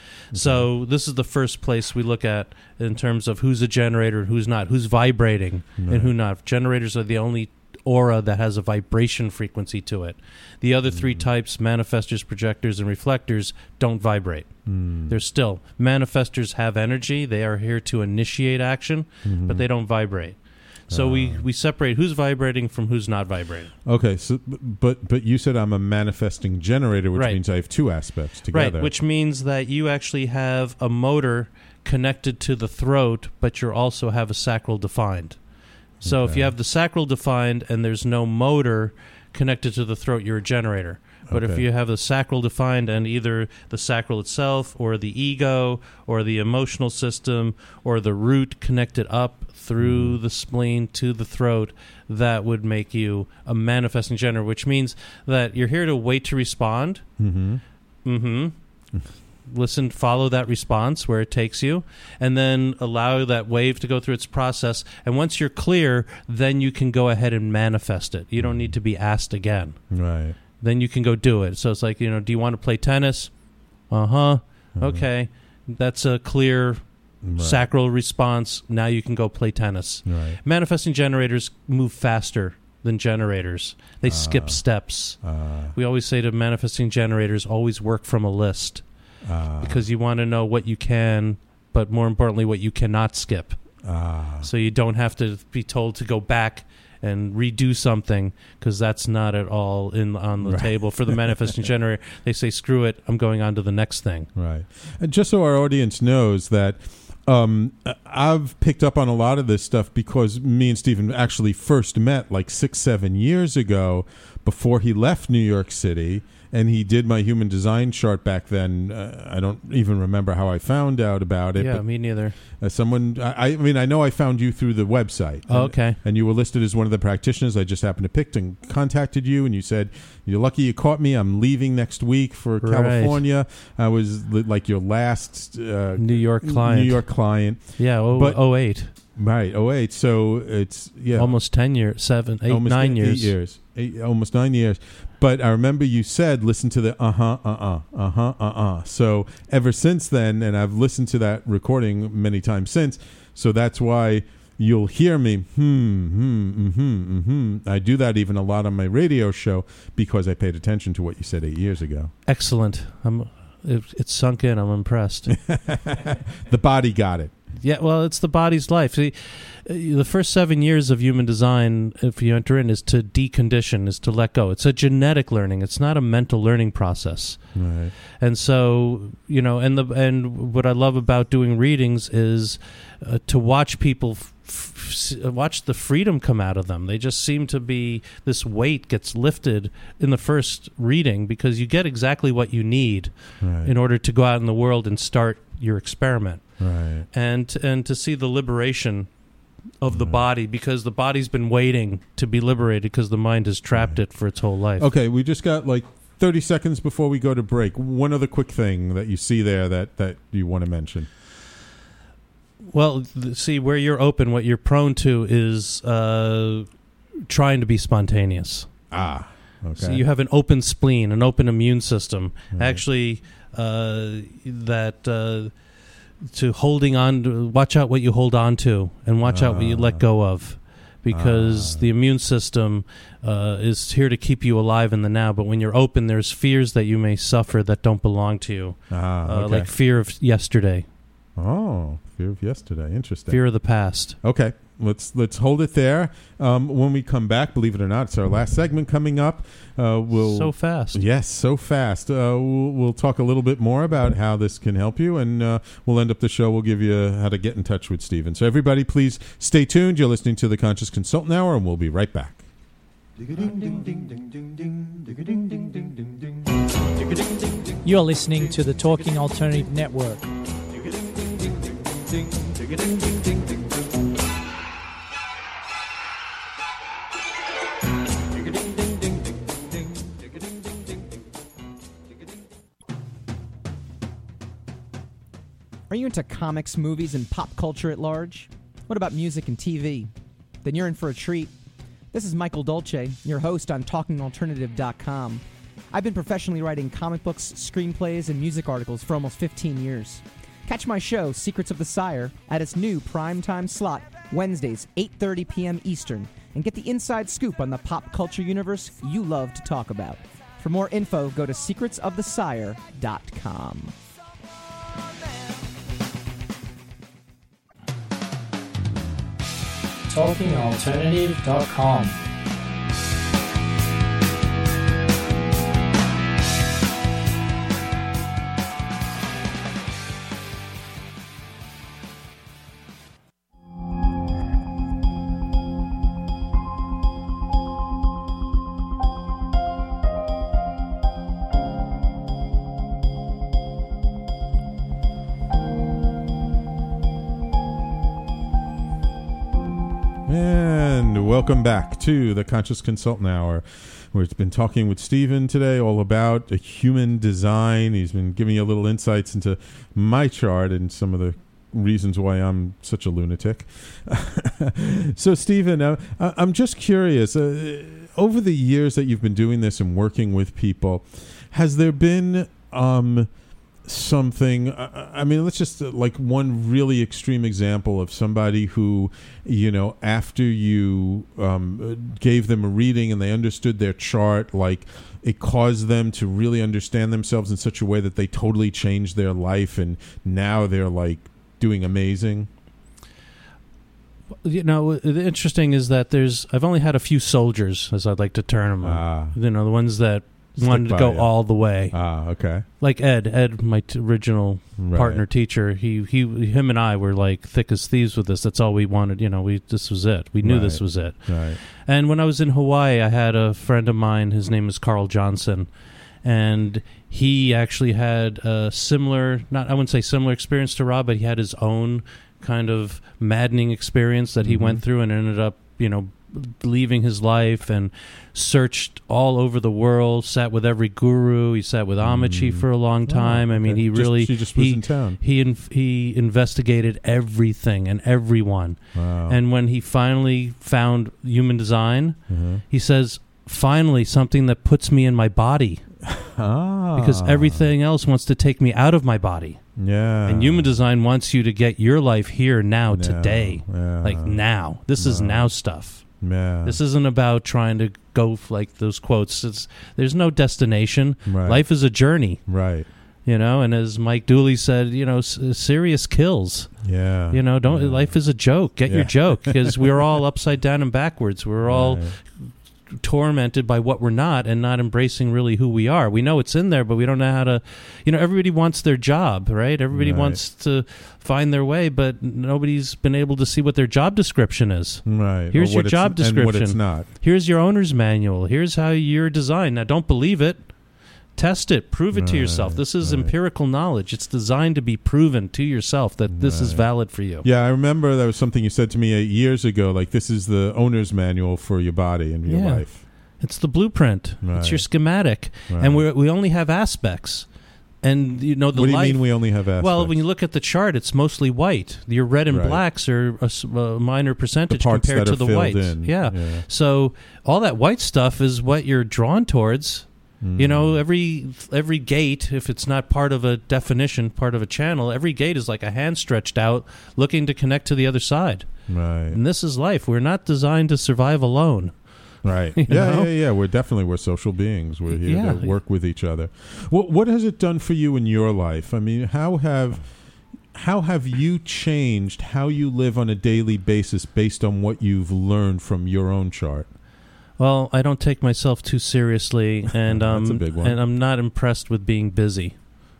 So this is the first place we look at in terms of who's a generator and who's not, who's vibrating Right. and who not. Generators are the only aura that has a vibration frequency to it. The other three types, manifestors, projectors, and reflectors, don't vibrate. Mm. They're still. Manifestors have energy. They are here to initiate action, Mhm. but they don't vibrate. So we, we separate who's vibrating from who's not vibrating. Okay, so but but you said I'm a manifesting generator, which Right. means I have two aspects together. Right, which means that you actually have a motor connected to the throat, but you also have a sacral defined. So if Okay. you have the sacral defined and there's no motor connected to the throat, you're a generator. But if Okay. you have the sacral defined and either the sacral itself or the ego or the emotional system or the root connected up through Mm. the spleen to the throat, that would make you a manifesting generator, which means that you're here to wait to respond. Mm-hmm. Mm-hmm. Listen, follow that response where it takes you, and then allow that wave to go through its process. And once you're clear, then you can go ahead and manifest it. You don't need to be asked again. Right. Then you can go do it. So it's like, you know, do you want to play tennis? Uh-huh. Okay. That's a clear Right. sacral response. Now you can go play tennis. Right. Manifesting generators move faster than generators. They Ah. skip steps. Ah. We always say to manifesting generators, always work from a list. Ah. Because you want to know what you can, but more importantly, what you cannot skip. Ah. So you don't have to be told to go back and redo something, because that's not at all in on the Right. table for the manifesting generator. They say, screw it, I'm going on to the next thing. Right. And just so our audience knows that um, I've picked up on a lot of this stuff because me and Stephen actually first met like six, seven years ago before he left New York City. And he did my human design chart back then. Uh, I don't even remember how I found out about it. Yeah, but, me neither. Uh, someone, I, I mean, I know I found you through the website. Oh, And- okay. And you were listed as one of the practitioners. I just happened to pick and contacted you, and you said, "You're lucky you caught me. I'm leaving next week for Right. California." I was li- like your last uh, New York client. New York client. Yeah, oh, But- oh eight. Right, oh eight. So it's yeah, Almost ten years, seven, eight, almost nine eight years. years, eight, almost nine years. But I remember you said, "Listen to the uh huh, uh uh, uh huh, uh uh." So ever since then, and I've listened to that recording many times since. So that's why you'll hear me. Hmm, hmm, hmm, hmm. I do that even a lot on my radio show because I paid attention to what you said eight years ago. Excellent. I'm it, it's sunk in. I'm impressed. The body got it. Yeah, well, it's the body's life. See, the first seven years of human design, if you enter in, is to decondition, is to let go. It's a genetic learning. It's not a mental learning process. Right. And so, you know, and the and what I love about doing readings is uh, to watch people, f- f- watch the freedom come out of them. They just seem to be, this weight gets lifted in the first reading because you get exactly what you need Right. in order to go out in the world and start your experiment. Right. And and to see the liberation of the body, because the body's been waiting to be liberated because the mind has trapped it for its whole life. Okay, we just got like thirty seconds before we go to break. One other quick thing that you see there that, that you want to mention. Well, th- see, where you're open, what you're prone to is uh, trying to be spontaneous. Ah, okay. So you have an open spleen, an open immune system. Right. Actually, uh, that... Uh, to holding on to, watch out what you hold on to and watch uh, out what you let go of, because uh, the immune system uh, is here to keep you alive in the now, but when you're open, there's fears that you may suffer that don't belong to you, uh, uh, okay. like fear of yesterday. Oh, fear of yesterday. Interesting. Fear of the past. Okay, let's let's hold it there. Um, when we come back, believe it or not, it's our last segment coming up. Uh, we'll so fast. Yes, so fast. Uh, we'll, we'll talk a little bit more about how this can help you, and uh, we'll end up the show. We'll give you how to get in touch with Stephen. So everybody, please stay tuned. You're listening to the Conscious Consultant Hour, and we'll be right back. You're listening to the Talking Alternative Network. Are you into comics, movies, and pop culture at large? What about music and T V? Then you're in for a treat. This is Michael Dolce, your host on talking alternative dot com. I've been professionally writing comic books, screenplays, and music articles for almost fifteen years. Catch my show, Secrets of the Sire, at its new primetime slot, Wednesdays, eight thirty p.m. Eastern, and get the inside scoop on the pop culture universe you love to talk about. For more info, go to secrets of the sire dot com. talking alternative dot com. And welcome back to the Conscious Consultant Hour. We've been talking with Stephen today all about human design. He's been giving you a little insights into my chart and some of the reasons why I'm such a lunatic. So, Stephen, uh, I'm just curious. Uh, over the years that you've been doing this and working with people, has there been um, something, I mean, let's just uh, like one really extreme example of somebody who, you know, after you um, gave them a reading and they understood their chart, like it caused them to really understand themselves in such a way that they totally changed their life and now they're like doing amazing? You know, the interesting is that there's, I've only had a few soldiers, as I'd like to term them, Ah. you know, the ones that wanted to by go you. all the way. Ah, okay. Like Ed, Ed, my t- original Right. partner teacher, he, he, him and I were like thick as thieves with this. That's all we wanted. You know, we, this was it. We knew Right. this was it. Right. And when I was in Hawaii, I had a friend of mine, his name is Carl Johnson, and he actually had a similar, not, I wouldn't say similar experience to Rob, but he had his own kind of maddening experience that he Mhm. went through and ended up, you know, leaving his life and searched all over the world, sat with every guru. He sat with Amachi for a long time. Oh, I mean, okay. he Just- really she just was he, in town. He inf- he investigated everything and everyone. Wow. And when he finally found human design, Mhm. he says, "Finally, something that puts me in my body." Ah. Because everything else wants to take me out of my body. Yeah. And human design wants you to get your life here, now, Now, today. yeah. Like now. This is Wow. now stuff. Yeah. This isn't about trying to go f- like those quotes. It's, there's no destination. Right. Life is a journey. Right. You know, and as Mike Dooley said, you know, s- serious kills. Yeah. You know, don't. Yeah. Life is a joke. Get Yeah. your joke, because we're all upside down and backwards. We're all Right. tormented by what we're not and not embracing really who we are. We know it's in there, but we don't know how to. You know, everybody wants their job, right? Everybody Right. wants to find their way, but nobody's been able to see what their job description is. Right. Here's Or your what it's- job and description. what it's not. Here's your owner's manual. Here's how you're designed. Now, don't believe it. Test it. Prove it to yourself. Right, This is right. empirical knowledge. It's designed to be proven to yourself that this is Right. valid for you. Yeah, I remember that was something you said to me eight years ago. Like, this is the owner's manual for your body and your Yeah. life. It's the blueprint. It's Right. your schematic. Right. And we we only have aspects. And, you know, the What do you life, mean we only have aspects? Well, when you look at the chart, it's mostly white. Your red and Right. blacks are a, s- a minor percentage parts compared that to are the filled white. in. Yeah. Yeah. So all that white stuff is what you're drawn towards. Mm. You know, every every gate, if it's not part of a definition, part of a channel, every gate is like a hand stretched out looking to connect to the other side. Right. And this is life. We're not designed to survive alone. Right. You yeah, know? yeah, yeah. We're definitely we're social beings. We're here Yeah. to work with each other. What what has it done for you in your life? I mean, how have how have you changed how you live on a daily basis based on what you've learned from your own chart? Well, I don't take myself too seriously, and um, That's a big one. and I'm not impressed with being busy.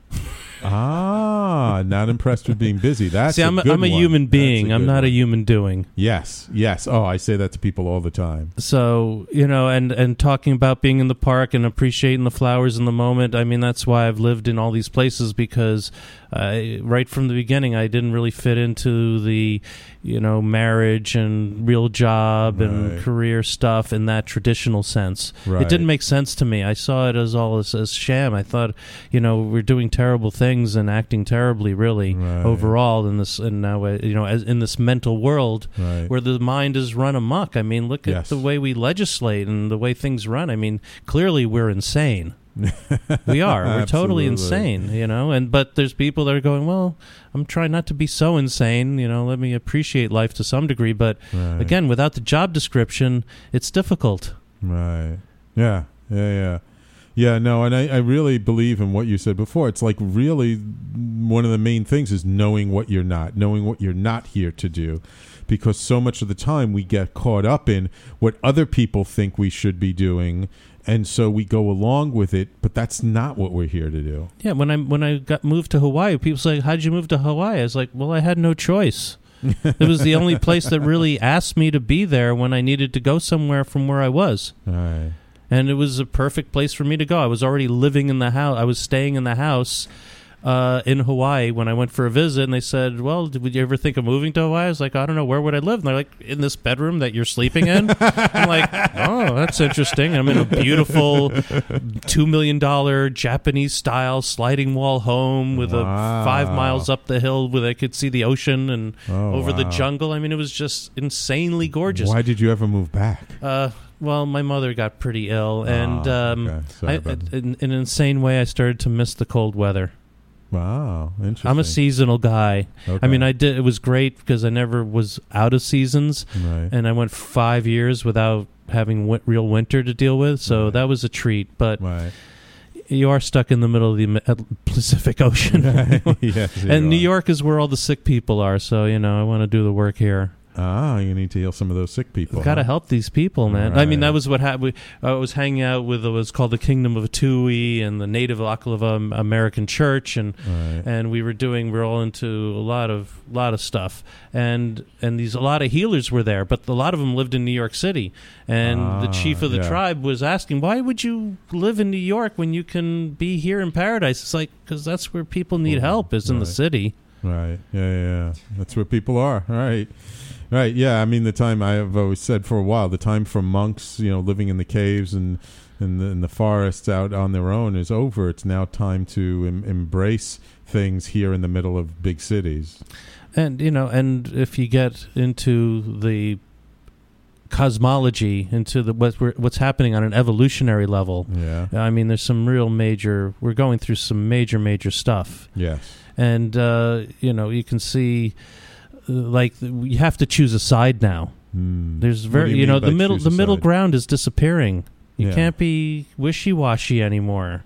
Ah, not impressed with being busy. That's See, I'm a a, good I'm a one. human That's being. a I'm good not a one. human doing. Yes, yes. Oh, I say that to people all the time. So, you know, and, and talking about being in the park and appreciating the flowers in the moment, I mean, that's why I've lived in all these places, because uh, right from the beginning, I didn't really fit into the, you know, marriage and real job and Right. career stuff in that traditional sense. Right. It didn't make sense to me. I saw it as all as, as sham. I thought, you know, we're doing terrible things and acting terribly, really, Right. overall in this, and now, uh, you know, as in this mental world Right. where the mind is run amok. I mean, look at Yes. the way we legislate and the way things run. I mean, clearly we're insane. We are. We're totally Absolutely. insane, you know. And but there's people that are going, well, I'm trying not to be so insane, you know. Let me appreciate life to some degree. But Right. again, without the job description, it's difficult. Right. Yeah. Yeah. Yeah. Yeah. No, and I, I really believe in what you said before. It's like really one of the main things is knowing what you're not, knowing what you're not here to do. Because so much of the time we get caught up in what other people think we should be doing, and so we go along with it, but that's not what we're here to do. Yeah, when I when I got moved to Hawaii, people say, "How'd you move to Hawaii?" I was like, "Well, I had no choice. It was the only place that really asked me to be there when I needed to go somewhere from where I was." Right. And it was a perfect place for me to go. I was already living in the house. I was staying in the house uh, in Hawaii when I went for a visit, and they said, well, did, would you ever think of moving to Hawaii? I was like, I don't know, where would I live? And they're like, in this bedroom that you're sleeping in? I'm like, oh, that's interesting. I'm in a beautiful two million dollars Japanese-style sliding wall home with Wow. a five miles up the hill where I could see the ocean and Oh, over the wow. jungle. I mean, it was just insanely gorgeous. Why did you ever move back? Uh, well, my mother got pretty ill, and Oh, um, okay. Sorry I, about that. in, in an insane way, I started to miss the cold weather. Wow, interesting. I'm a seasonal guy. Okay. I mean, I did. It was great because I never was out of seasons, Right. and I went five years without having w- real winter to deal with. So Right. that was a treat. But Right. you are stuck in the middle of the Mi- Pacific Ocean, Yes, you and New are. York is where all the sick people are. So you know, I want to do the work here. Ah, you need to heal some of those sick people. We've got to huh? help these people, man. I mean, Right. that was what happened. I was hanging out with what was called the Kingdom of Tui and the Native Aklava American Church, and Right. and we were doing. We are all into a lot of lot of stuff, and and these a lot of healers were there, but a lot of them lived in New York City. And the Ah, chief of the yeah. tribe was asking, "Why would you live in New York when you can be here in paradise?" It's like, because that's where people need Cool. help, is in the Right. city. Right. Yeah, yeah, yeah. That's where people are. Right. Right. Yeah. I mean, the time I have always said for a while, the time for monks, you know, living in the caves and in the, in the forests out on their own is over. It's now time to em- embrace things here in the middle of big cities. And you know, and if you get into the cosmology, into the what we're, what's happening on an evolutionary level, Yeah. I mean, there's some real major. We're going through some major, major stuff, Yes. and uh, you know, you can see, uh, like, you have to choose a side now. Hmm. There's What very, do you, you know, mean the by middle, choose the a middle side? ground is disappearing. You Yeah. can't be wishy-washy anymore.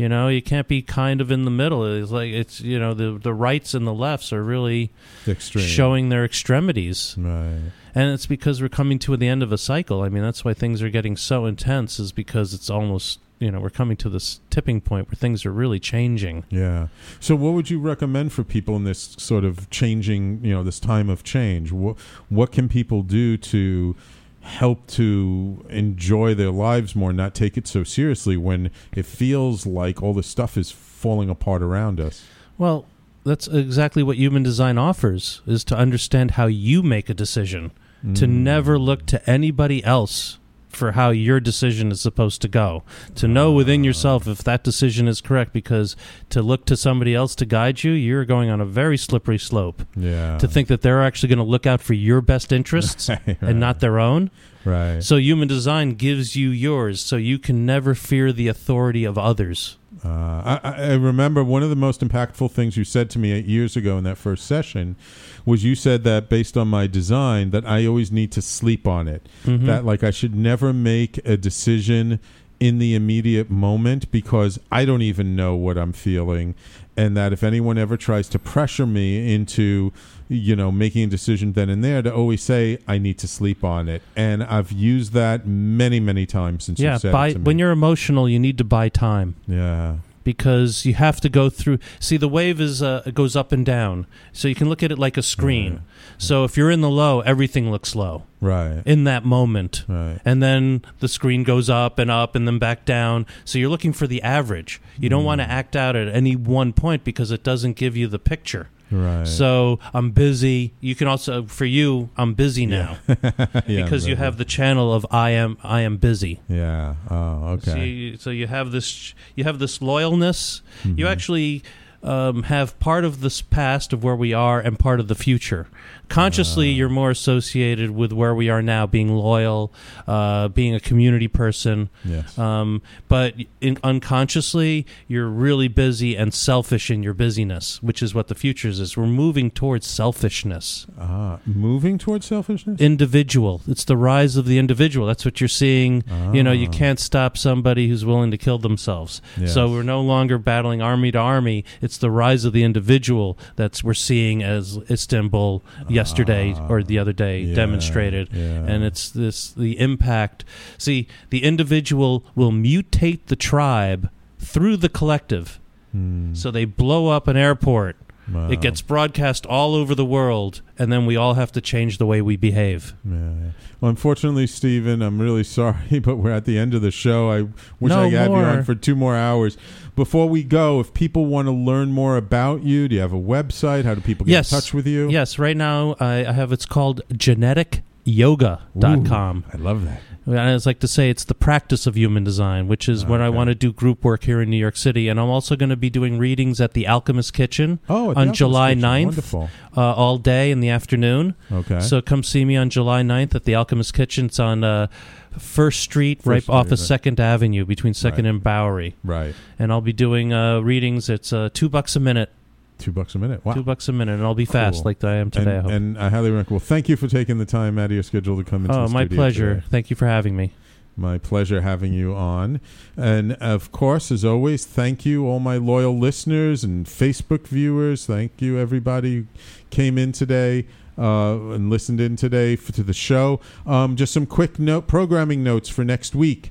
You know, you can't be kind of in the middle. It's like it's you know the the rights and the lefts are really Extreme. showing their extremities. Right. And it's because we're coming to the end of a cycle. I mean, that's why things are getting so intense, is because it's almost, you know, we're coming to this tipping point where things are really changing. Yeah. So what would you recommend for people in this sort of changing, you know, this time of change? What, what can people do to help to enjoy their lives more, not take it so seriously when it feels like all this stuff is falling apart around us? Well, that's exactly what human design offers, is to understand how you make a decision, mm. to never look to anybody else for how your decision is supposed to go, to know within yourself if that decision is correct, because to look to somebody else to guide you, you're going on a very slippery slope. Yeah. To think that they're actually going to look out for your best interests right, right. and not their own. Right. So human design gives you yours, so you can never fear the authority of others. Uh, I, I remember one of the most impactful things you said to me eight years ago in that first session was you said that based on my design that I always need to sleep on it. Mm-hmm. That like I should never make a decision in the immediate moment because I don't even know what I'm feeling, and that if anyone ever tries to pressure me into, you know, making a decision then and there, to always say I need to sleep on it. And I've used that many, many times since yeah, you said buy, it to me. When you're emotional, you need to buy time. Yeah. Because you have to go through. See, the wave is uh, it goes up and down, so you can look at it like a screen. Right. So if you're in the low, everything looks low, right, in that moment, right. And then the screen goes up and up and then back down. So you're looking for the average. You don't mm. want to act out at any one point because it doesn't give you the picture. Right. So I'm busy. You can also, for you, I'm busy now, yeah. yeah, because you have the channel of I am I am busy. Yeah. Oh, okay. So you, so you have this you have this loyalness. Mm-hmm. You actually um, have part of this past of where we are and part of the future. Consciously, uh, you're more associated with where we are now, being loyal, uh, being a community person. Yes. Um, but in, unconsciously, you're really busy and selfish in your busyness, which is what the future is. We're moving towards selfishness. Ah, moving towards selfishness? Individual. It's the rise of the individual. That's what you're seeing. Ah. You know, you can't stop somebody who's willing to kill themselves. Yes. So we're no longer battling army to army. It's the rise of the individual that's we're seeing as Istanbul yesterday ah. or the other day yeah. demonstrated. Yeah. And it's this the impact. See, the individual will mutate the tribe through the collective. Hmm. So they blow up an airport. Wow. It gets broadcast all over the world, and then we all have to change the way we behave. Yeah, yeah. Well, unfortunately, Stephen, I'm really sorry, but we're at the end of the show. I wish no I could have you more. on for two more hours. Before we go, if people want to learn more about you, do you have a website? How do people get yes. in touch with you? Yes, right now I, I have, it's called genetic yoga dot com. I love that. I like to say it's the practice of human design, which is when okay. I want to do group work here in New York City. And I'm also going to be doing readings at the Alchemist Kitchen oh, on Alchemist July Kitchen. ninth, Wonderful. Uh, all day in the afternoon. Okay. So come see me on July ninth at the Alchemist Kitchen. It's on uh, First Street, First right Street, off of right. second Avenue, between second Right. and Bowery. Right. And I'll be doing uh, readings. It's uh, two bucks a minute. Two bucks a minute. Wow. Two bucks a minute, and I'll be fast Cool. like I am today. And, I hope. and I highly recommend. Well, thank you for taking the time out of your schedule to come into Oh, the my studio pleasure. today. Thank you for having me. My pleasure having you on. And of course, as always, thank you, all my loyal listeners and Facebook viewers. Thank you, everybody who came in today uh, and listened in today for, to the show. Um, just some quick note, programming notes for next week.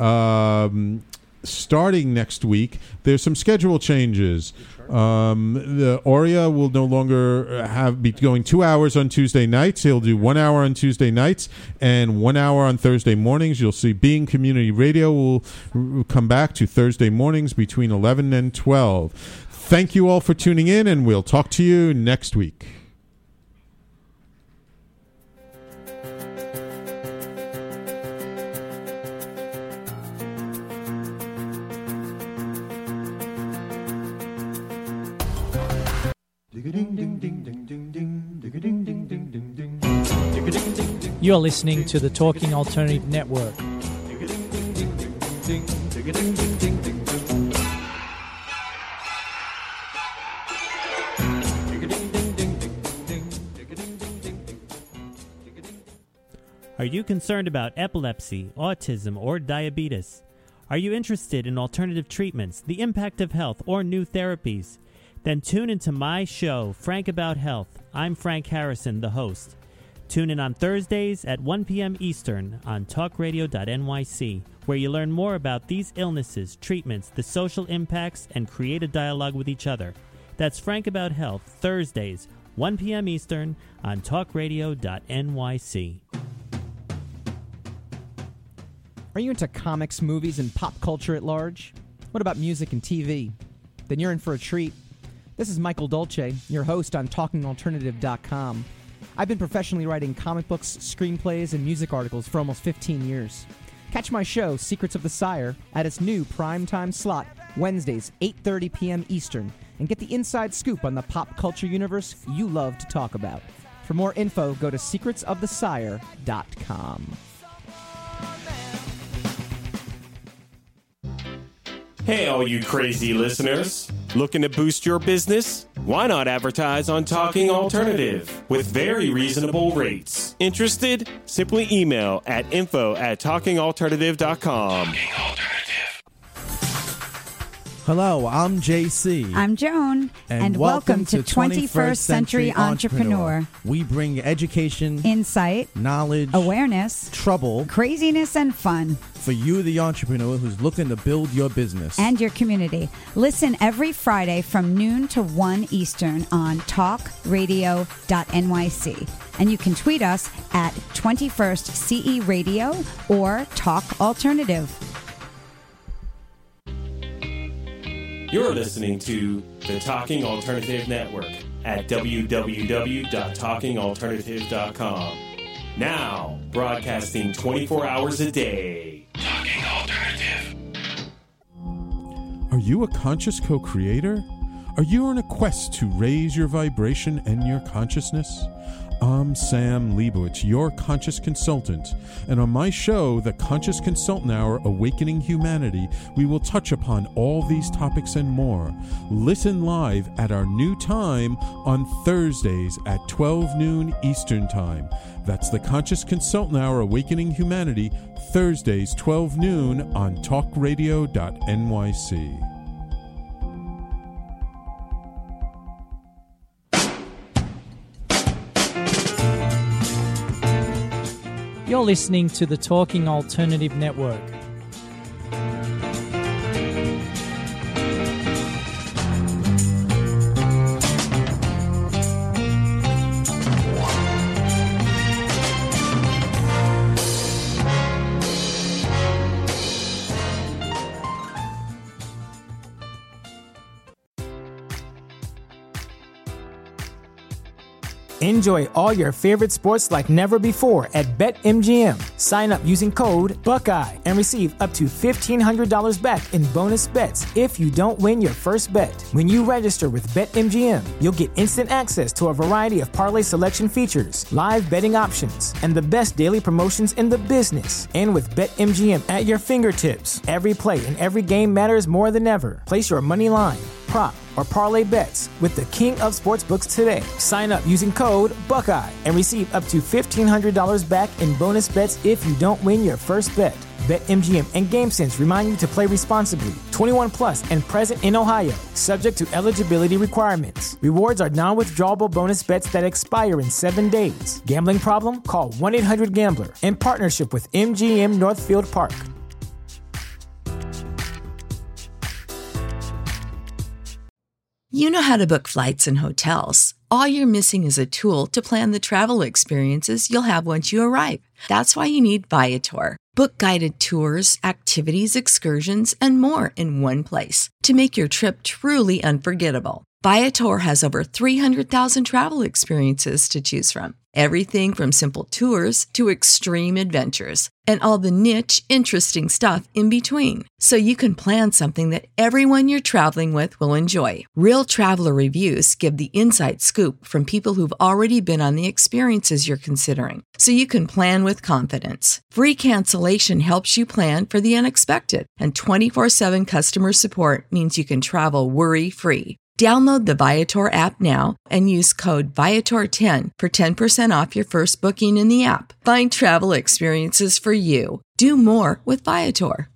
Um, starting next week, there's some schedule changes. Um, the Aurea will no longer have be going two hours on Tuesday nights. He'll do one hour on Tuesday nights and one hour on Thursday mornings. You'll see Being Community Radio will r- come back to Thursday mornings between eleven and twelve. Thank you all for tuning in, and we'll talk to you next week. You're listening to the Talking Alternative Network. Are you concerned about epilepsy, autism, or diabetes? Are you interested in alternative treatments, the impact of health, or new therapies? Then tune into my show, Frank About Health. I'm Frank Harrison, the host. Tune in on Thursdays at one p.m. Eastern on talk radio dot n y c, where you learn more about these illnesses, treatments, the social impacts, and create a dialogue with each other. That's Frank About Health, Thursdays, one p.m. Eastern on talk radio dot n y c. Are you into comics, movies, and pop culture at large? What about music and T V? Then you're in for a treat. This is Michael Dolce, your host on talking alternative dot com. I've been professionally writing comic books, screenplays, and music articles for almost fifteen years. Catch my show, Secrets of the Sire, at its new primetime slot, Wednesdays, eight thirty p.m. Eastern, and get the inside scoop on the pop culture universe you love to talk about. For more info, go to secrets of the sire dot com. Hey, all you crazy listeners. Looking to boost your business? Why not advertise on Talking Alternative with very reasonable rates? Interested? Simply email at info at talking alternative dot com. Talking Alternative. Hello, I'm J C. I'm Joan. And, and welcome, welcome to twenty-first Century Entrepreneur. We bring education, insight, knowledge, awareness, trouble, craziness, and fun for you, the entrepreneur who's looking to build your business and your community. Listen every Friday from noon to one Eastern on talk radio dot n y c. And you can tweet us at twenty-first C E Radio or Talk Alternative. You're listening to the Talking Alternative Network at w w w dot talking alternative dot com. Now, broadcasting twenty-four hours a day. Talking Alternative. Are you a conscious co-creator? Are you on a quest to raise your vibration and your consciousness? I'm Sam Leibowitz, your conscious consultant, and on my show, The Conscious Consultant Hour, Awakening Humanity, we will touch upon all these topics and more. Listen live at our new time on Thursdays at twelve noon Eastern Time. That's The Conscious Consultant Hour, Awakening Humanity, Thursdays, twelve noon on talk radio dot n y c. You're listening to the Talking Alternative Network. Enjoy all your favorite sports like never before at BetMGM. Sign up using code Buckeye and receive up to fifteen hundred dollars back in bonus bets if you don't win your first bet. When you register with BetMGM, you'll get instant access to a variety of parlay selection features, live betting options, and the best daily promotions in the business. And with BetMGM at your fingertips, every play and every game matters more than ever. Place your money line, prop, or parlay bets with the king of sportsbooks today. Sign up using code Buckeye and receive up to fifteen hundred dollars back in bonus bets if you don't win your first bet. BetMGM and GameSense remind you to play responsibly. twenty-one plus and present in Ohio, subject to eligibility requirements. Rewards are non-withdrawable bonus bets that expire in seven days. Gambling problem? Call one eight hundred gambler in partnership with M G M Northfield Park. You know how to book flights and hotels. All you're missing is a tool to plan the travel experiences you'll have once you arrive. That's why you need Viator. Book guided tours, activities, excursions, and more in one place to make your trip truly unforgettable. Viator has over three hundred thousand travel experiences to choose from. Everything from simple tours to extreme adventures and all the niche, interesting stuff in between. So you can plan something that everyone you're traveling with will enjoy. Real traveler reviews give the inside scoop from people who've already been on the experiences you're considering. So you can plan with confidence. Free cancellation helps you plan for the unexpected. And twenty-four seven customer support means you can travel worry-free. Download the Viator app now and use code Viator ten for ten percent off your first booking in the app. Find travel experiences for you. Do more with Viator.